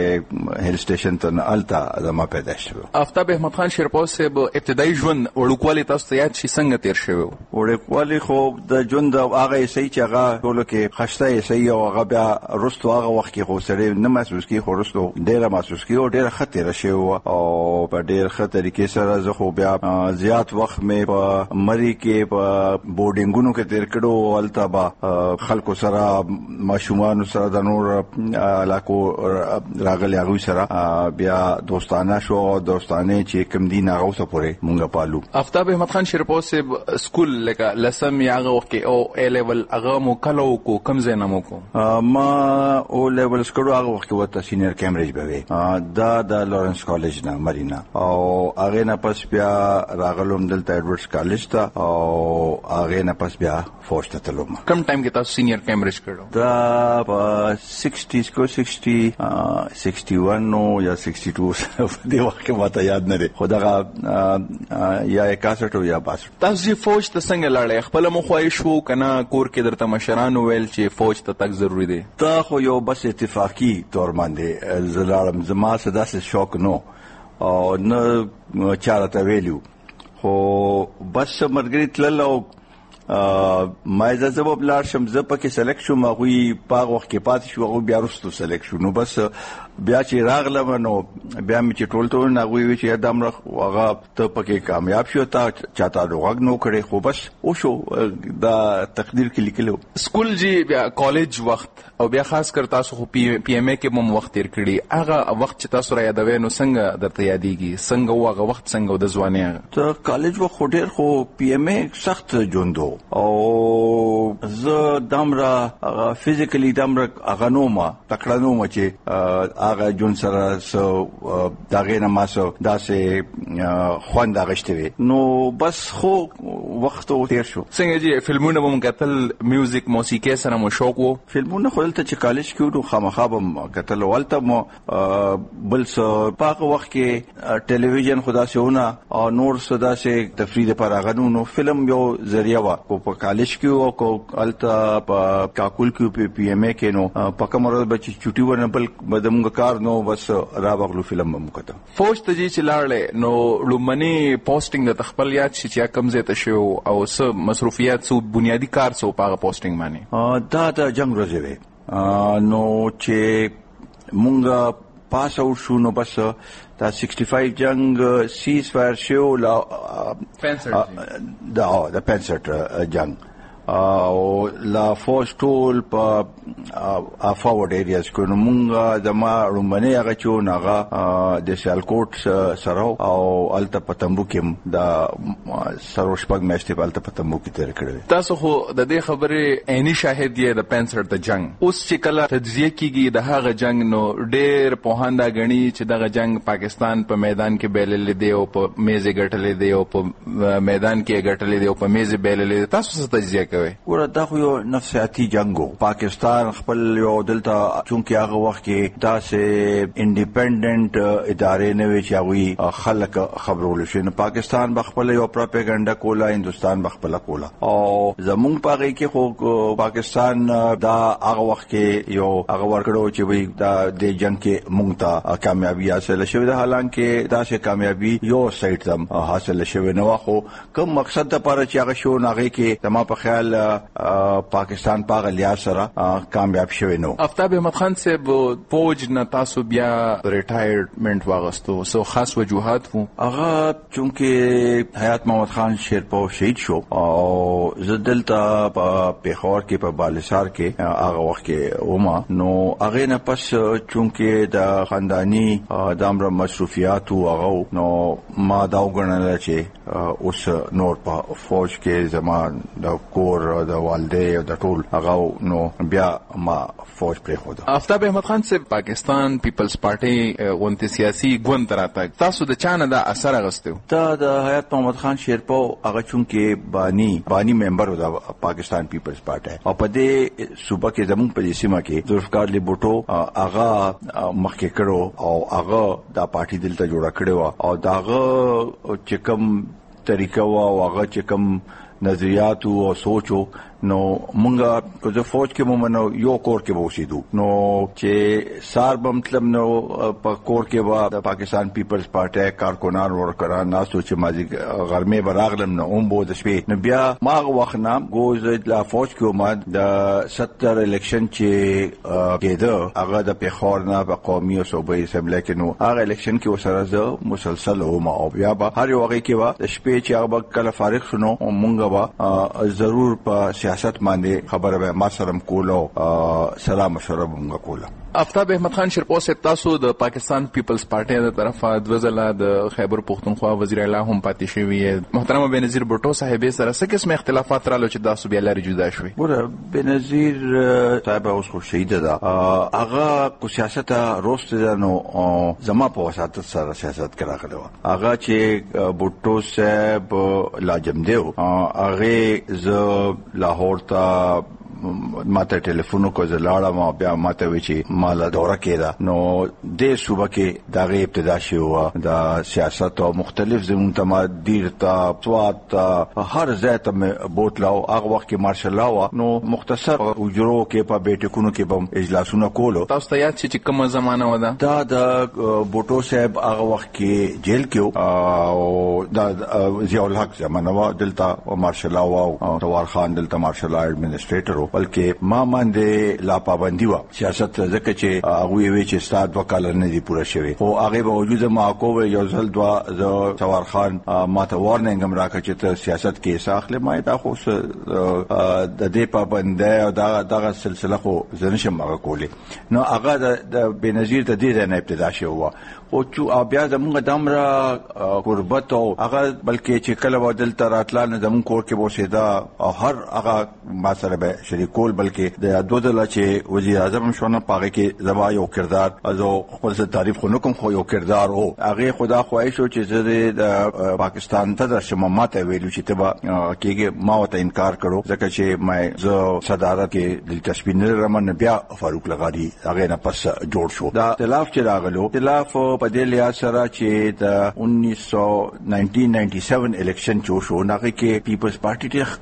د هیل سټیشن ته الته زما پیدایش شو. آفتاب احمد خان شیرپاو صاحب ابتدایي ژوند وړوکوالي تاسو ته یاد شي څنګه تیر شوی؟ وړوکوالي خو د ژوند هغه صحیح چې هغه ټولو کې خسته صحیح او هغه بیا رستو هغه وخت کې خو سره نه محسوس کی خورستو ډیره محسوس کی او ډیره خطر شي او په ډیر خطر کې سره زه خو بیا زیات وخت مې په مری کې په بورډینګونو کې تیر کړو. البته با خلکو سره ماشومان سره د نور علاقو راغلي هغه سره بیا دوستانه شو. دوستانه چې کوم دین هغه اوسه پورې مونږه پالو. آفتاب احمد خان شیرپاو صاحب سکول لکه لسم یاغه وخت او ای لیول هغه مو کلو کو کم زینه مو کو ما او لیول سکول هغه وخت وته سینیئر کیمبرج به دا د لورنس کالج نه مرینا او هغه نه پس بیا راغلم دلته ایډورډز کالج ته او هغه نه پس بیا فورس ته تلم. کم ټایم کې تاسو سینیئر کیمبرج کړو؟ دا په سکسټیز کو سکسټي سکسټي ون نو یا سکسټي ټو دی وخت کې ماته یاد نه دی خو دا یا اکاسټ یا باسټ. تاسو فوج ته څنګه لاړې؟ خپل مو خواهش وو کنه کور کې درته مشران ویل چې فوج ته تک ضروری دی؟ دا خو یو بس اتفاقی تور باندې زلالم زما سدا سے شوق نو او نه چارته ویلو خو بس مرګري تلل او ما زه زه په لار شم زه پکې سلیکټ شوم هغوی په وخت کې پاتې شو هغوی بیا وروستو سلیکټ شو نو بس بیا چې راغلم نو بیا مې چې ټول ټول هغوی وی چې دمره هغه ته پکې کامیاب شو تا چاته روغ نو کړي خو بس او شو دا تقدیر کې لیکلو سکول جی بیا کالج وخت او بیا خاص کر تاسو خو پی ایم ای کې مم وخت تیر کړی هغه وخت چې تاسو را یادوي نو څنګه درته یادېږي څنګه هغه وخت څنګه د ځواني ته کالج وخت ډېر خو پی ایم ای سخت ژوندو او زه دمره فزیکلی دمره هغه نو ما تکړه نو ما چې هغه جون سره سو داغه نه ما سو داسې خوند غشتوي نو بس خو وخت تیر شو څنګه جی فلمونه مو کتل میوزیک موسیقي سره مو شوق وو فلمونه خو دلته چې کالج کې ودو خامخا به کتل ولته مو بل څه پاک وخت کې ټلویزیون خدا سهونه او نور صدا سے تفریح پر غنونو فلم یو ذریعہ وا کو په کالج کې او کو التا په کاکول کې پی ایم ای کې نو پکه مراد بچی چټي ونه بل بدمګ کار نو بس را بغلو فلم مو کته فوج ته جی چې لاړې نو لومنی پوسټینګ د تخپل یاد شي چې کم زه ته شو او څه مصروفیات سو بنیادی کار سو پاغه پوسټینګ باندې دا د جنگ ورځې نو چې مونږه پاس او شو نو بس دا پنځه پنځه جنگ سیز فایر شو لا پنسټ دا دا پنسټ جنگ او لا فوج ټول په فورورډ ایریاز کې نو مونږه د ما رومبنه هغه چو ناغه د سیالکوټ سره او الته پتمبو کې دا سروش پګ میشته په الته پتمبو کې تیر کړی تاسو خو د دې خبرې عیني شاهد یې د پنسټ د جنگ اوس چې کله تجزیه کیږي د هغه جنگ نو ډېر پوهاندا غني چې دغه جنگ پاکستان په میدان کې بیلل دی او په میزه ګټلې دی او په میدان کې ګټلې دی او په میزه بیلل دی تاسو څه تجزیه ګوره دا خو یو نفسیاتي جنگو پاکستان خپل یو دلته چونکه هغه وخت کې داسې انډیپندنٹ ادارې نه وي چې هغوی خلک خبرول شي نو پاکستان بخپل یو پروپاګاندا کولا هندستان بخپل کولا او زمونږ پاغي کې خو پاکستان دا هغه وخت کې یو هغه ورکړو چې وي دا د جنگ کې مونږ ته کامیابی حاصل شوه د حالانکه داسې کامیابی یو سایت تم حاصل شوه نو خو کوم مقصد د پاره چې هغه شو ناغه کې تمام په خیال پاکستان پاغه لیا سره کامیاب شوی نو آفتاب احمد خان صاحب فوج نه تاسو بیا ریټایرمنټ واغستو سو خاص وجوهات وو هغه چونکه حیات محمد خان شیرپو شهید شو او زدلتا په پیښور کې په بالسار کې هغه وخت کې ومه نو هغه نه پس چونکه د خاندانی دامر مصروفیات او هغه نو ما دا وګڼل چې اوس نور په فوج کې زمان د کور د والدې او د ټول هغه نو بیا ما فوج پرې خو دا آفتاب احمد خان سے پاکستان پیپلز پارټي اونته سیاسي ګوند تراته تاسو د چانه دا اثر غستو دا د حیات محمد خان شیرپو هغه چونکه بانی بانی ممبر د پاکستان پیپلز پارټي او په دې صوبه کې زمون په سیمه کې ذوالفقار علی بوټو هغه مخکې کړو او هغه دا پارټي دلته جوړه کړو او داغه چې کوم طریقه وا هغه چې کوم نظریات او سوچو نو مونږه د فوج کې مومنو یو کور کې ووسیدو نو چې سار به مطلب نو په کور کې وا د پاکستان پیپلز پارټي کارکونان ورکړه ناسو چې مازی غرمه براغلم نو اوم بو د شپې نو بیا ما وخت نام ګوز د فوج کې ما د ستر الیکشن چې کېده هغه د پیښور نه په قومي او صوبایي اسمبلی کې نو هغه الیکشن کې وسره زه مسلسل وم او بیا به هر یو وخت کې وا د شپې چې هغه کله فارغ شنو مونږه وا ضرور په سیاست باندې خبره به ما سره کولو سلام مشوره مونږه کوله آفتاب احمد خان شیرپو صاحب تاسو د پاکستان پیپلز پارټي د طرفه د وزلا د خیبر پختونخوا وزیر اعلی هم پاتې شوی محترم بنظیر بوټو صاحب سره څه قسم اختلافات رالو چې تاسو بیا لري جدا شوي ګوره بنظیر صاحب اوس خو شهید ده هغه کو سیاست روست ده نو زما په وساتت سره سیاست کراغله هغه چې بوټو صاحب لاجم دیو هغه ز لاهور ته ماته ټلیفون کو زلاړه ما بیا ماته وی چې مال دوره کېده نو د صوبه کې دغه ابتدا شو د سیاست او مختلف زمون ته دیر ته سوات هر ځای ته بوتلاو هغه وخت کې مارشل لا نو مختصر اجرو کې په بیٹکونو کې بم اجلاسونه کولو. تاسو ته یاد چې کومه زمانہ و ده دا د بوټو صاحب هغه وخت کې جیل کې او د ضیاء الحق زمانہ و دلته مارشل لا او توار خان دلته مارشل لا ایڈمنسټریټر و بلکې ما باندې لا پابندي و سیاست ځکه چې هغه وی چې ستاد وکاله نه دی پوره شوی خو هغه باوجود ما کوو یو ځل دوا ز توار خان ما ته وارننګ هم راکړ چې ته سیاست کې ساخله ما دا خو د دې پابندۍ او دا دغه سلسله خو زنشم هغه کولی نو هغه د بنظیر ته دې نه ابتدا شو او چې بیا زموږ دمره قربت او هغه بلکې چې کله ودل تر اتلان زموږ کور کې وسیدا او هر هغه ما سره به شریکول بلکې د دوه دله چې وزیر اعظم شونه پاره کې زما یو کردار ازو خپل تعریف خو نکم خو یو کردار او هغه خدا خواهش او چې زه د پاکستان ته درشم ماته ویلو چې تبا کېږي ما وته انکار کړو ځکه چې ما زه صدارت کې دلچسپي نه رمن بیا فاروق لغاری هغه نه پس جوړ شو دا اختلاف چې راغلو اختلاف په دې لیا سره چې د انیس سو نایزده سوه الیکشن جو شو هغه کې پیپلز پارټي ته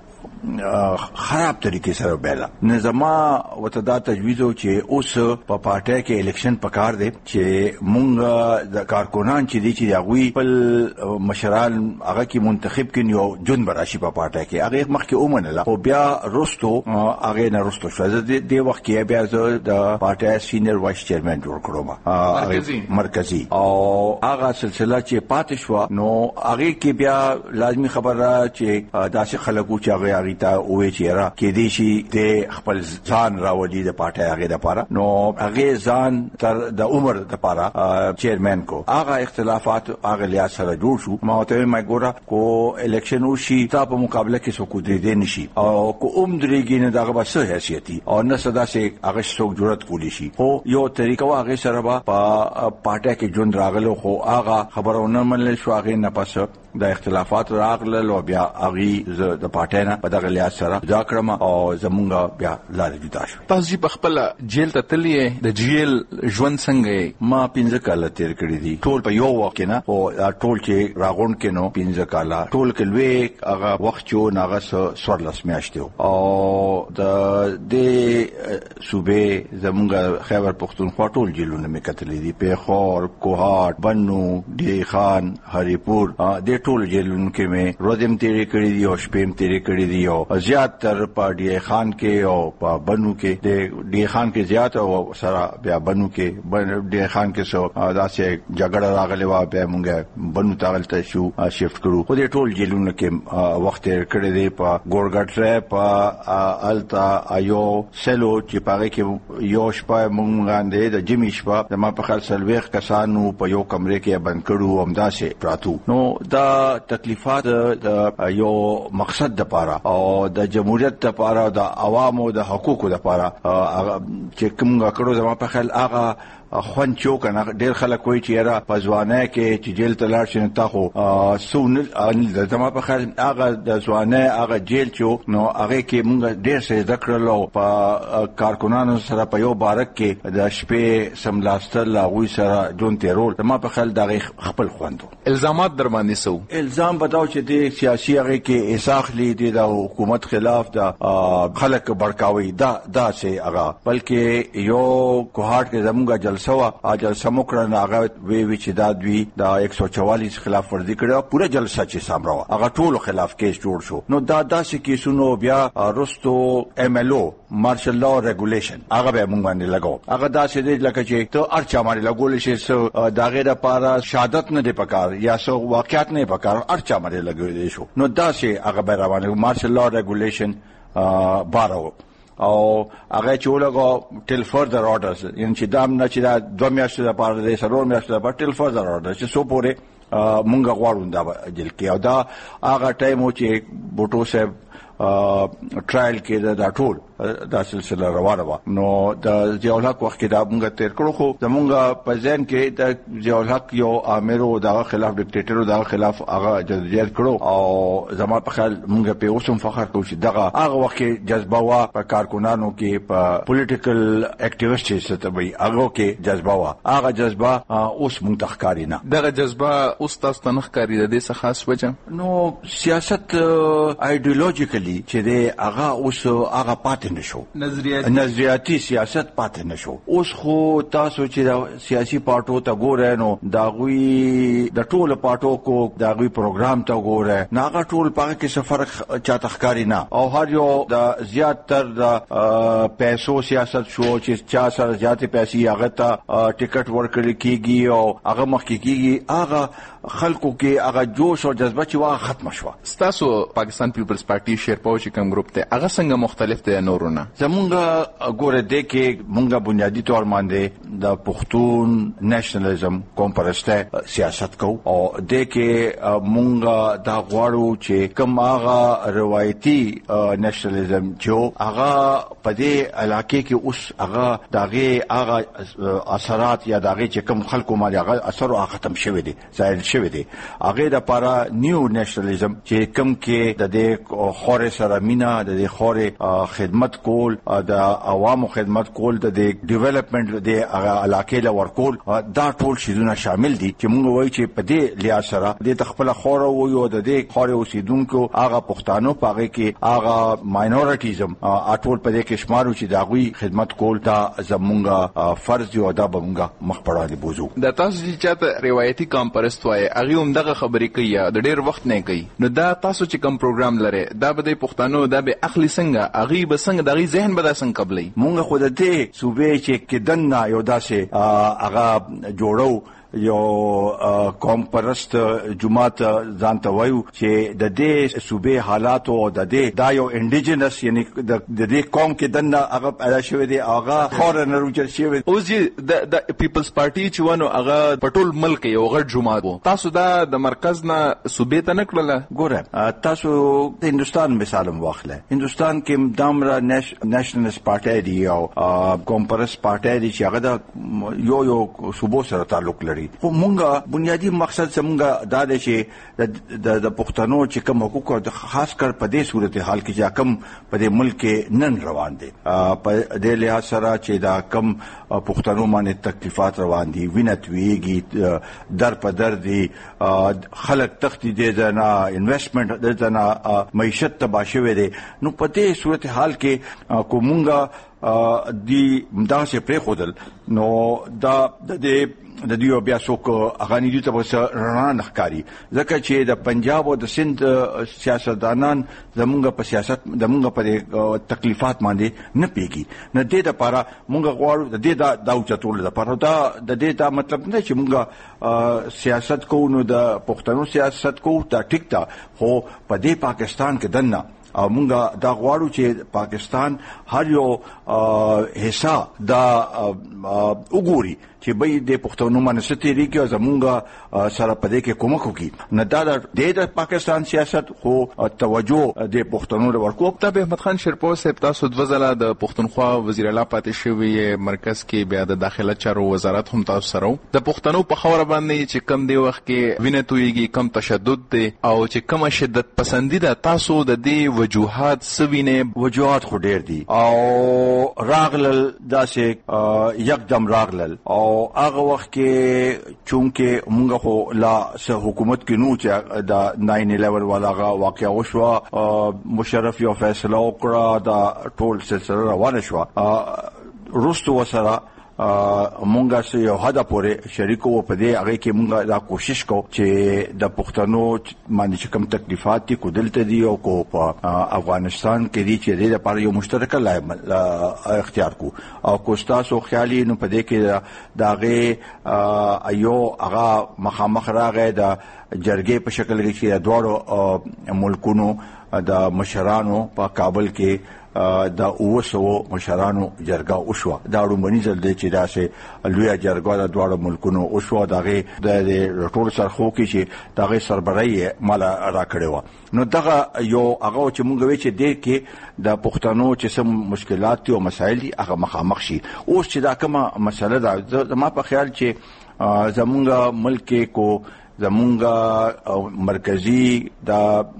خراب طریقې سره بیلا نظام وتدا تجویز او چې اوس په پارټي کې الیکشن پکار دی چې مونږ د کارکونان چې دی چې هغه په مشران هغه کې منتخب کین یو جون براشي په پارټي کې هغه مخکې اومنه او بیا رستو هغه نه رستو شو د دې وخت کې بیا د پارټي سینیئر وایس چیرمن جوړ کړو مرکزی مرکزی او هغه سلسله چې پاتې شو نو هغه کې بیا لازمی خبره چې داسې خلکو چې هغه تا وې چې را کې دي شي د خپل ځان راوړي د پارټي هغه د پاره نو هغه ځان تر د عمر د پاره چیرمن کو هغه اختلافات هغه لیا سره جوړ شو ما ته ما ګوره کو الیکشن وشي تا په مقابله کې څوک درې دي نشي او کو عمر درېږي نه دغه بس حیثیتي او نه صدا سي هغه څوک جرأت کولی شي خو یو طریقه هغه سره په پارټي کې جون راغلو خو هغه خبرونه منل شو هغه نه پس د اختلافات راغله او بیا هغه د پارټي نه په دغه لحاظ سره دا کړم او زمونږ بیا لاره جدا شو. تاسو په خپل جیل ته تللی د جیل ژوند څنګه ما پنځه کال تیر کړی دي ټول په یو وخت نه او ټول چې راغون کې نو پنځه کال ټول کې لوي هغه وخت چې ناغه سورلس میاشتو او د دې صوبې زمونږ خیبر پختونخوا ټول جیلونه مې کتلې دي په خور کوهاټ بنو ډی خان هریپور د ټول جیلونو کې مې روزم تیرې کړې دي او شپې هم تیرې کړې دي او زیات تر په ډی خان کې او په بنو کې د ډی خان کې زیات او سره بیا بنو کې ډی خان کې سو داسې جګړه راغلی و بیا مونږه بنو تاغل ته شو شفت کړو خو د ټول جیلونو کې وخت تیر کړی دی په ګورګټ په التا ایو سلو چې پاره کې یو شپه مونږ غاندې د جمی شپه د ما په خل سلويخ کسانو په یو کمرې کې بند کړو هم داسې پراتو نو دا تکلیفات د یو مقصد د پاره او د جمهوریت د پاره او د عوامو د حقوقو د پاره چې کوم کړو زما په خیال هغه خوان چوک نه ډیر خلک وایي چې را پځوانه کې چې جیل ته لاړ شي تا خو سون د زما په خیال هغه د ځوانه هغه جیل چوک نو هغه کې مونږ ډیر څه ذکر لو په کارکونانو سره په یو بارک کې د شپې سملاستل هغه سره جون تیرول زما په خیال دغه خپل خواندو الزامات در باندې سو الزام بتاو چې د سیاسي هغه کې اساخلی د حکومت خلاف د خلک بڑکاوي دا دا سه هغه بلکې یو کوهاټ کې زموږه جلسه سوا اجل سموکړه هغه وی وی چې دا دوی دا ایک سو چوالیس خلاف ورزي کړه پوره جلسه چې سامراو هغه ټول خلاف کیس جوړ شو نو دا داسې کیسونو بیا رستو ایم ال او مارشل لا ریګولیشن هغه به مونږ باندې لګاو هغه داسې دی لکه چې ته ارچا باندې لګول شي سو دا غیر لپاره شهادت نه دی پکار یا سو واقعیت نه پکار ارچا باندې لګول شو نو داسې هغه به روانه مارشل لا ریګولیشن بارو او هغه چې ولګو ټیل فردر اورډرز یعنی چې دام نه چې دا دوه میاشتې لپاره د سرور میاشتې لپاره ټیل فردر اورډر چې سو پورې مونږ غواړو دا جل کې او دا هغه ټایم چې بوټو صاحب ټرایل کې دا ټول دا سلسله روانه و. نو د ضیاء الحق وخت کې دا موږ تیر کړو، خو زمونږ په ځین کې د ضیاء الحق یو امیر او دغه خلاف ډیکټیټر او دغه خلاف هغه جدوجہد کړو، او زما په خیال موږ په اوسم فخر کوو چې دغه هغه وخت کې جذبه وا په کارکونانو کې، په پولیټیکل اکټیویسټ چې ته وایي هغه کې جذبه وا، هغه جذبه اوس موږ ته ښکاري نه. دغه جذبه اوس تاسو ته نه ښکاري، د دې څه خاص وجه؟ نو سیاست ایډیولوژیکلی چې دی هغه اوس هغه پاتې نشو، نظریاتي نظریاتي سیاست پاتې نشو. اوس خو تاسو چې سیاسي پارټو ته ګورئ نو دا غوي د ټول پارټو کو دا غوي پروګرام ته ګورئ، ناغه ټول پاره کې سفر چاته ښکاری نه، او هر یو د زیات تر د پیسو سیاست شو چې چا سره زیاتې پیسې هغه ته ټیکټ ورکړل کیږي او هغه مخکې کیږي، هغه خلکو کې هغه جوش او جذبه چې وا ختم شو. ستاسو پاکستان پیپلز پارټي شیرپاو چې کوم ګروپ ته هغه څنګه مختلف دی نورونه؟ زمونږ ګوره د کې مونږه بنیادی تور باندې د پښتون نېشنلزم کوم پرسته سیاست کو، او د کې مونږه دا غواړو چې کوم هغه روایتي نېشنلزم چې هغه په دې علاقې کې اوس هغه دغه هغه اثرات یا دغه چې کوم خلکو باندې هغه اثر او ختم شوی دی، ظاهر شوی دی. هغه د لپاره نیو نېشنلزم چې کوم کې د دې خوري سره مینا، د دې خوري خدمت کول، د عوامو خدمت کول، د دې ډیولپمنٹ د علاقې له ورکول، دا ټول شیزونه شامل دي چې موږ وایو چې په دې لحاظ سره د تخپل خوره وایو د دې خوري اوسیدونکو هغه پښتانه پاغه کې هغه ماینورټیزم اټول په دې کې شمارو چې دا غوي خدمت کول دا زمونږه فرض دی او دا بمونږه مخ په وړاندې بوزو. د تاسو چې چاته روایتي کام پرست وای هغه هم دغه خبرې کوي د ډېر وخت نه کوي، نو دا تاسو چې کوم پروګرام لري دا به د پښتنو دا به اخلي څنګه، هغه به څنګه دغه ذهن به دا څنګه قبلي؟ مونږ خو د دې صوبې چې کدن نه یو داسې هغه جوړو یو قوم پرست جماعت ځان ته وایو چې د دې صوبې حالات او د دې دا یو انډیجنس یعنی د دې قوم کې دنه هغه پیدا شوی دی، هغه خورنر وچر شوی. اوس د د پیپلز پارټي چې ونه هغه پټول ملک یو غټ جماعت وو، تاسو دا د مرکز نه صوبې ته نکړل؟ ګوره تاسو د هندستان مثال واخلئ، هندستان کې دامره نېشنلست پارټي دی او قوم پرست پارټي دی چې هغه د یو یو صوبو سره تعلق لري. خو مونږه بنیادی مقصد زمونږه دا دی چې د پښتنو چې کوم حقوق خاص کر په دې صورتحال کې چې کوم په دې ملک کې نن روان دي، په دې لحاظ سره چې دا کوم پښتنو باندې تکلیفات روان دي، وینه تویږي در په در دي، خلک تختی دي، ځنه انویسټمنټ د ځنه معیشت تباہ شوی دی. نو په دې صورتحال کې کومونګه دی مداسه پرې خودل نو دا د د دیو بیا څوک اغانی دي ته وسه رڼا نخکاری، ځکه چې د پنجاب او د سند سیاستدانان زمونږ په سیاست زمونږ په تکلیفات باندې نه پیږي. نه دې د لپاره مونږ غواړو د دې دا د اوچتول لپاره دا د دې دا مطلب نه چې مونږ سیاست کوو نو د پښتنو سیاست کوو، دا ټیک ده، خو په دې پاکستان کې دنه او مونږه دا غواړو چې پاکستان هر یو حصہ دا وګوري چې به د پښتنو باندې ستېری کې زمونږه سره پدې کې کومک وکړي. نه دا د پاکستان سیاست خو توجه د پښتنو ورکو. عبد احمد خان شیرپو صاحب تاسو د وزله د پښتونخوا وزیر اعلی پاتې شوی، مرکز کې بیا د داخله چارو وزارت هم تاسو سره د پښتنو په خبره باندې چې کم دی وخت کې وینه تویږي، کم تشدد دی او چې کم شدت پسندی ده، تاسو د دې وجوهات سوینه؟ وجوهات خو ډیر دي او راغلل داسې یکدم راغلل او هغه وخت کې چونکه موږ خو لا سه حکومت کې نو چې د ناین الیون والا واقعا وشو، مشرف یو فیصله وکړه، دا ټول سلسله روانه شو. رستو وسره مونږه سه یو هدا پورې شریکو په دې هغه کې مونږه دا کوشش کو چې د پښتنو باندې کوم تکلیفات دي کو دلته دي او کو په افغانستان کې دي چې د لپاره یو مشترک لایحه اختیار کو او کو تاسو خیالي نو په دې کې داغه ایو هغه مخامخ راغی د جرګې په شکل کې چې دواړو ملکونو د مشرانو په کابل کې دا اوسو مشرانو جرګه وشو دا رومني ځل دی چې دا سه لوی جرګه د دواړو ملکونو وشو دغه د ټول سرخو کې چې دغه سربرای مال را کړو نو دغه یو هغه چې مونږ وی چې د کې د پښتنو چې سم مشکلات او مسایل دي هغه مخامخ شي اوس چې دا کومه مسله ده ما په خیال چې زمونږ ملک کو زمونږ مرکزی دا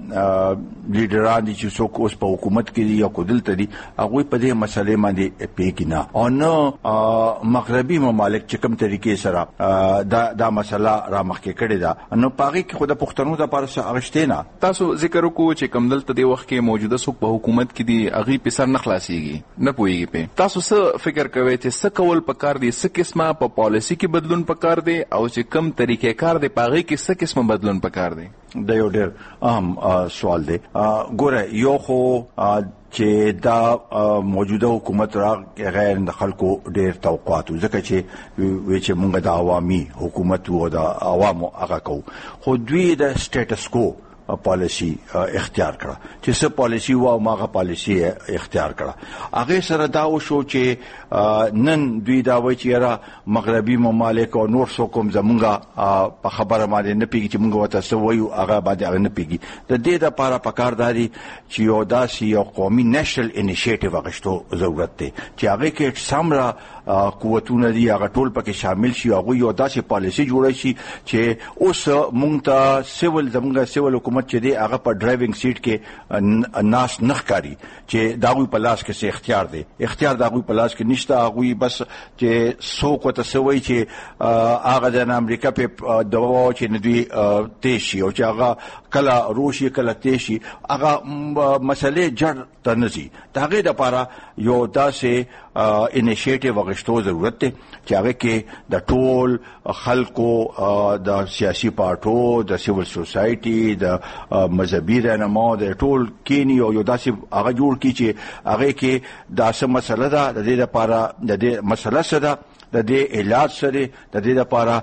لیډران دي چې څوک اوس په حکومت کې دي یا کودلته دي هغه په دې مسلې باندې پیګینا او نو مغربي ممالک چې کوم طریقې سره دا دا مسله را مخکې کړې ده نو پاغي کې خود پښتنو د پاره اغشته نه تاسو ذکر وکړو چې کوم دلته د وخت کې موجوده څوک په حکومت کې دي هغه په سر نه خلاصيږي نه پويږي په تاسو څه فکر کوئ چې څه کول پکار دي څه قسمه په پالیسی کې بدلون پکار دي او چې کوم طریقې کار دي پاغي کې څه قسمه بدلون پکار دي دا یو ډېر اهم سوال دی ګوره یو خو چې دا موجوده حکومت را غیر د خلکو ډېر توقعات ځکه چې وی چې مونږ د عوامي حکومت او د عوامو هغه کو خو دوی د سټیټس کو پالیسی اختیار کړه چې څه پالیسی و او ماغه پالیسی اختیار کړه هغه سره دا وشو چې نن دوی دا وایي چې را مغربي ممالک او نور څو کوم زمونږه په خبره باندې نه پیږي چې مونږ وته څه وایو هغه باندې هغه نه پیږي د دې لپاره پکارداري چې یو داسې یو قومي نېشنل انیشیټیو غشتو ضرورت دی چې هغه کې سمرا قوتونه دي هغه ټول پکې شامل شي هغه یو داسې پالیسی جوړ شي چې اوس مونږ ته سیول زمونږه سیول حکومت چې دی هغه په ډرایوینګ سیټ کې ناس نخکاری چې داوی په لاس کې څه اختیار دی اختیار داوی په لاس کې نشته هغه بس چې څوک ته سوي چې هغه د امریکا په دوا چې ندوی تیشي او چې هغه کله روشي کله تیشي هغه مسلې جړ تنزي داغه د لپاره یو داسې انیشیټیو غشتو ضرورت دی چې هغه کې د ټول خلکو د سیاسي پارټو د سیول سوسایټي د مذهبي رهنماو د ټول کینی او یو داسې هغه جوړ کی چې هغه کې داسې مسله ده د دې لپاره د دې مسله سره د دې علاج سره د دې لپاره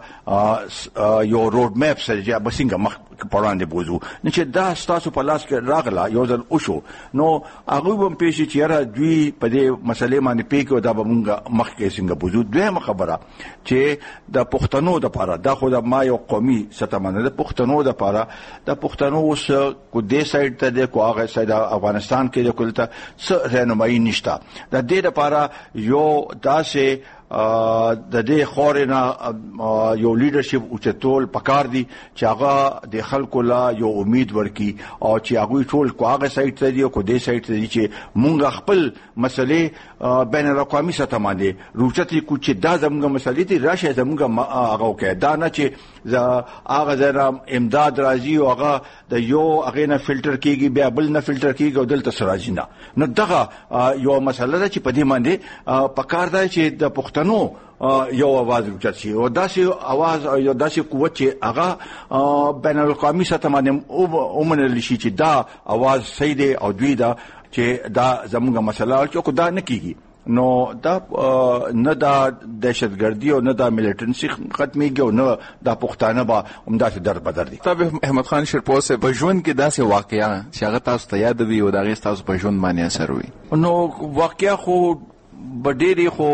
یو روډ میپ سره چې بسنګ مخ پړاندې بوزو نه چې دا ستاسو په لاس کې راغلا یو ځل وشو نو هغه هم پېښې چې را دوی په دې مسلې باندې پیګو دا به مونږ مخ کې څنګه بوزو دوه خبره چې د پښتنو د لپاره دا خو د ما یو قومي ستمنه د پښتنو د لپاره د پښتنو اوس کو دې سایډ ته د کو هغه سایډ افغانستان کې د کولته څه رهنمایي نشته د دې لپاره یو داسې د دې خورنه یو لیډرشپ او چتول پکار دي چې هغه د خلکو لا یو امید ورکي او چې هغه ټول کو هغه سایت ته دی او کو دې سایت ته دی چې مونږ خپل مسلې بین الاقوامي سطح باندې روچتي کو چې دا زموږ مسلې دي راشه زموږ هغه کې دا نه چې هغه زرا امداد راځي او هغه د یو هغه نه فلټر کیږي بیا بل نه فلټر کیږي او دلته سراجي نه نو دغه یو مسله ده چې په دې باندې پکار دی چې د پښتنو نو یو आवाज اوچت شي او داسې आवाज او یو داسې قوت چې هغه بین الاقوامي سطح باندې اومنل شي چې دا आवाज صحیح دی او دوی دا چې دا زموږه مسله چې کو دا نه کیږي نو دا نه دا دهشتګردي او نه دا ملیټنسي ختميږي او نه دا پښتانه به همداسې در بدر دي. طب احمد خان شیرپور سے په ژوند کې داسې واقعیا چې هغه تاسو ته یاد وي او دا غي تاسو په ژوند باندې اثر وي. نو واقعیا خو بډېری خو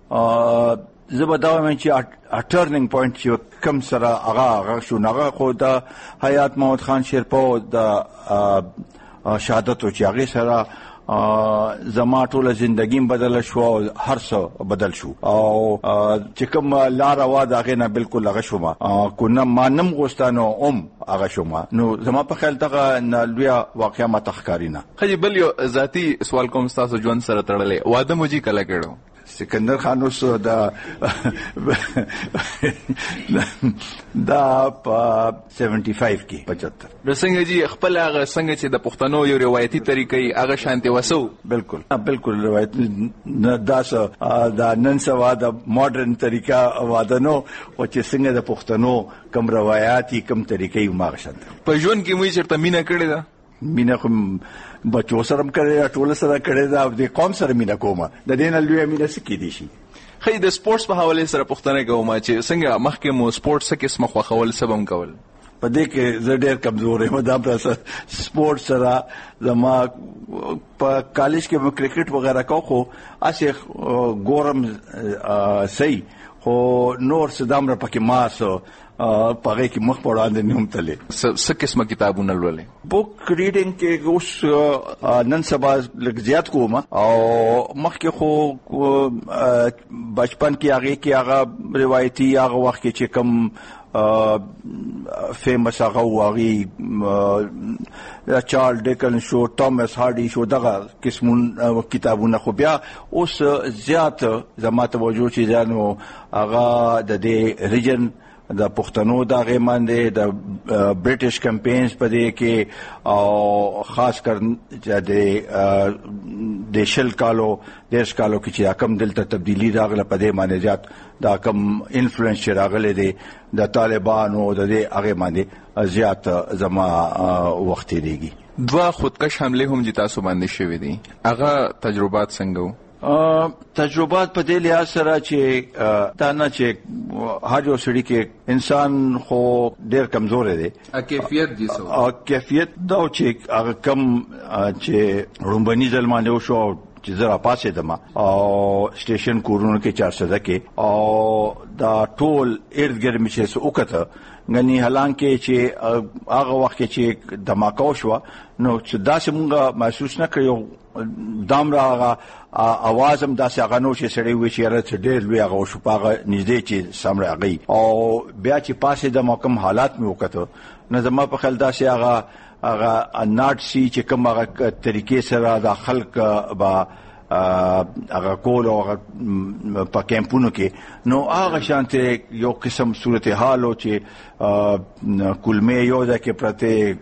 زبرداوی چې ټرننګ پوینټ چې کم سره هغه هغه شو هغه خو د حیات محمد خان شیرپور د شهادت او چې هغه سره زما ټول ژوندۍ بدل شو هر څه بدل شو او چې کوم لار وا دغه نه بالکل هغه شو ما کو نه مانم غوستانو ام هغه شو ما نو زما په خیال دغه لویا واقعیا ما تخکارینا خجی بل یو ذاتی سوال کوم تاسو ژوند سره تړلې واده مو جی کله کړو سکندر خان اوس دا دا په پچهत्तर کې پچهत्तर د څنګه جی خپل هغه څنګه چې د پښتنو یو روایتي طریقې هغه شانتي وسو بالکل بالکل روایتي داس دا نن سوا د ماډرن طریقه واده نو او چې څنګه د پښتنو کم روایتي کم طریقې ما شانت په ژوند کې مې چرته مینا کړې ده مینا کوم بچو سره کړي ټول سره کړي دا د قوم سره مینا کومه د دین لوی مینا سکی دي شي خې د سپورتس په حواله سره پښتنه کومه چې څنګه مخکې مو سپورتس کې اسمه خو خول سبم کول په دې کې زه ډېر کمزور یم دا پر سپورت سره زما په کالج کې مې کرکټ وغیرہ کو خو اسه ګورم صحیح خو نور صدام را پکې ماسو پاره کې مخ پړاندې نیوم تلې څه قسمه کتابونه لولې بوک ریډینګ کې اوس نن سبا لږ زیات کوم او مخکې خو بچپن کې هغه کې هغه روایتي هغه وخت کې چې کم فیمس هغه واغي چارلز ډیکن شو توماس هارډي شو دغه قسمونه کتابونه خو بیا اوس زیات زما توجه چې ځانو هغه د دې ریجن د پښتنو د غیماندې د برټش کمپینز په دې کې او خاص کر د د شل کالو دیش کالو کې چې کم دلته تبدیلی راغله په دې معنی زیات دا کم انفلوئنس راغله دي د طالبانو د دې هغه باندې زیات زما وخت دیږي. دوا خودکش حمله هم چې تاسو باندې شوې دي هغه تجربات څنګه تجربات په دې لحاظ سره چې دا نه چې هر یو سړي کې انسان خو ډېر کمزور دی کیفیت دي سو او کیفیت دا چې هغه کم چې رومبني ځلمانه شو چې زرا پاسه دما او سټیشن کورونو کې چار سده کې او دا ټول ارد ګرد می چې وکړه غني حالانکه چې هغه وخت چې دماکاو شو نو چې دا څنګه محسوس نه کړو دام راغه اواز هم داسې هغه نو چې سړی وی چې راته ډېر لوی هغه شو پاغه نږدې چې سامره هغه او بیا چې پاسه د موکم حالات مې وکړه نو زما په خیال داسې هغه هغه ناټ سي چې کوم هغه طریقې سره د خلک با هغه کول او په کیمپونو کې نو هغه شانته یو قسم صورتحال او چې کلمه یو ځکه پرته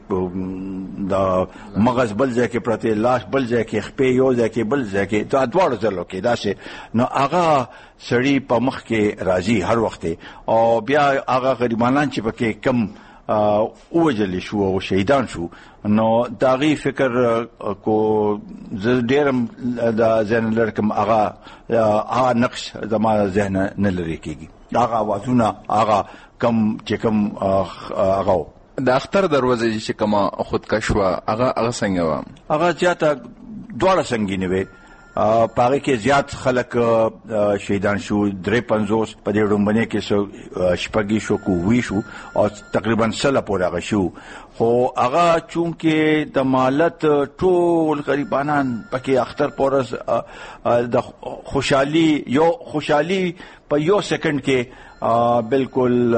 د مغز بل ځکه پرته لاش بل ځکه خپې یو ځکه بل ځکه ته ادوار زلو کې داسې نو هغه سړی په مخ کې راځي هر وخت او بیا هغه غریبانان چې پکې کم اوجل شو او شهیدان شو نو داغي فکر کو ډیرم د ذهن لرکم هغه هغه نقش زما ذهن نه لري کیږي هغه وازونه هغه کم چې کم هغه د اختر دروازه چې کما خودکشوا هغه هغه څنګه و هغه زیاته دوړه څنګه نیوي پاره کې زیات خلک شهیدان شو درې پنځوس په دې رومبنه کې شپږی شو کو وی شو او تقریبا سله پورې هغه شو خو هغه چونکه د مالت ټول غریبانان پکې اختر پورس د خوشحالي یو خوشحالي په یو سکند کې بالکل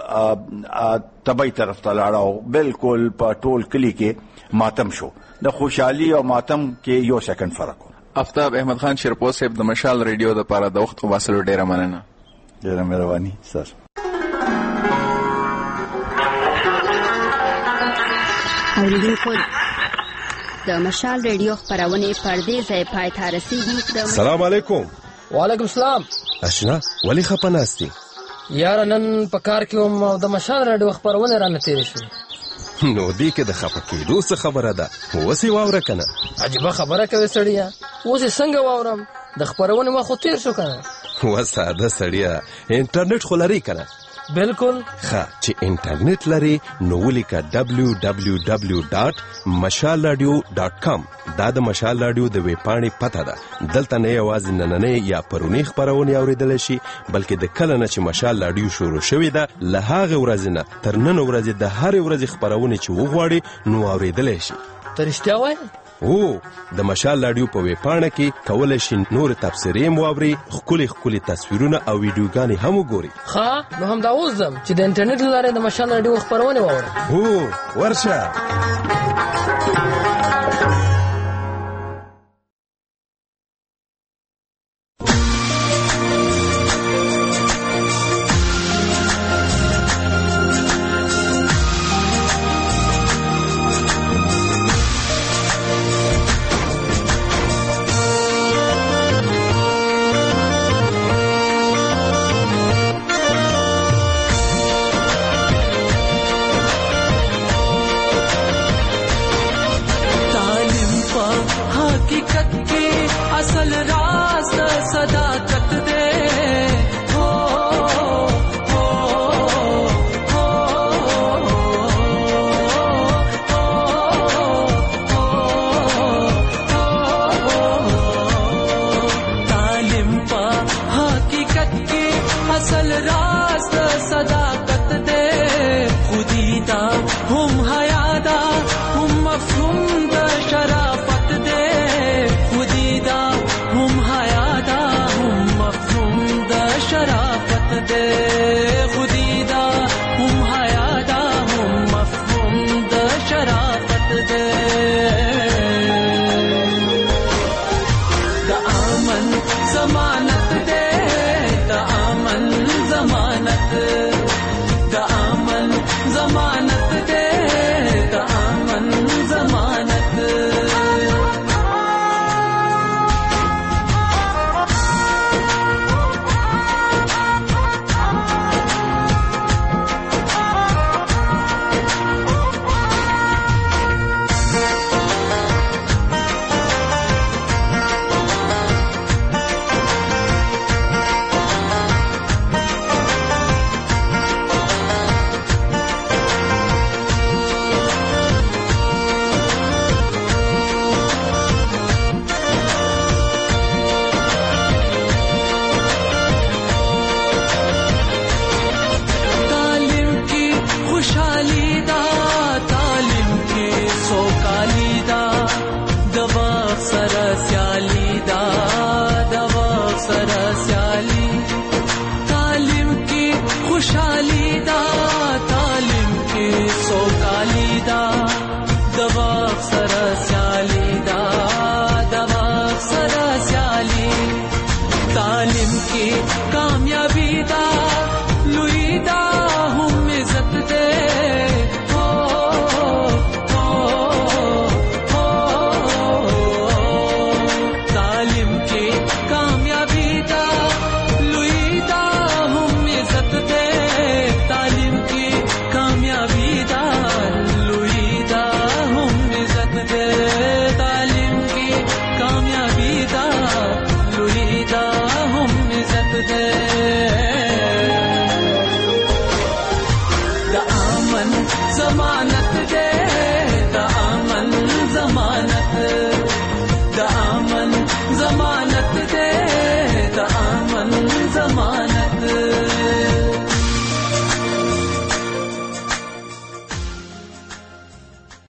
تبعی طرف ته لاړو بالکل په ټول کلی کې ماتم شو د خوشحالي او ماتم کې یو سکند فرق افتاب احمد خان شیرپور صاحب د مشال ریډیو د پاره د وخت واسلو ډیره مننه ډیره مهرباني سر اوریدونکو د مشال ریډیو خبرونه پردې ځای پای ته رسیدي. السلام علیکم. وعلیکم السلام. اشنا ولی خپناستی یار نن په کار کې هم د مشال ریډیو خبرونه رانه تیر شو نو دی کې د خپکېدو څه خبره ده وسی واوره کنه عجیب خبره کوي سړیا اوس څنګه واورم د خبرونه ما خو تیر شو کنه وساده سړیا انټرنیټ خو لري کنه بالکل ښه چې انټرنیټ لري نو ولیکه دبلیو دبلیو دبلیو ډاټ مشال رادیو ډاټ کام دا د مشال رادیو د ویب پاڼې پته ده دلته نه یوازې نننۍ یا پرونی خبرونه اوریدل شي بلکې د کله نه چې مشال رادیو شروع شوې ده له هغه ورځې نه تر نن ورځې د هر ورځې خبرونه چې وغواړي نو اوریدل شي. ته رښتیا وایې؟ او د مشال رادیو په ویب پاڼه کې کولای شي نور تفسیرې مواوري خولي خولي تصویرونه او ویډیوګانې هم وګوري. ښه نو هم دا وزم چې د انټرنیټ لاره د مشال رادیو خبرونه واورم. هو ورشه. असल राज सदाकत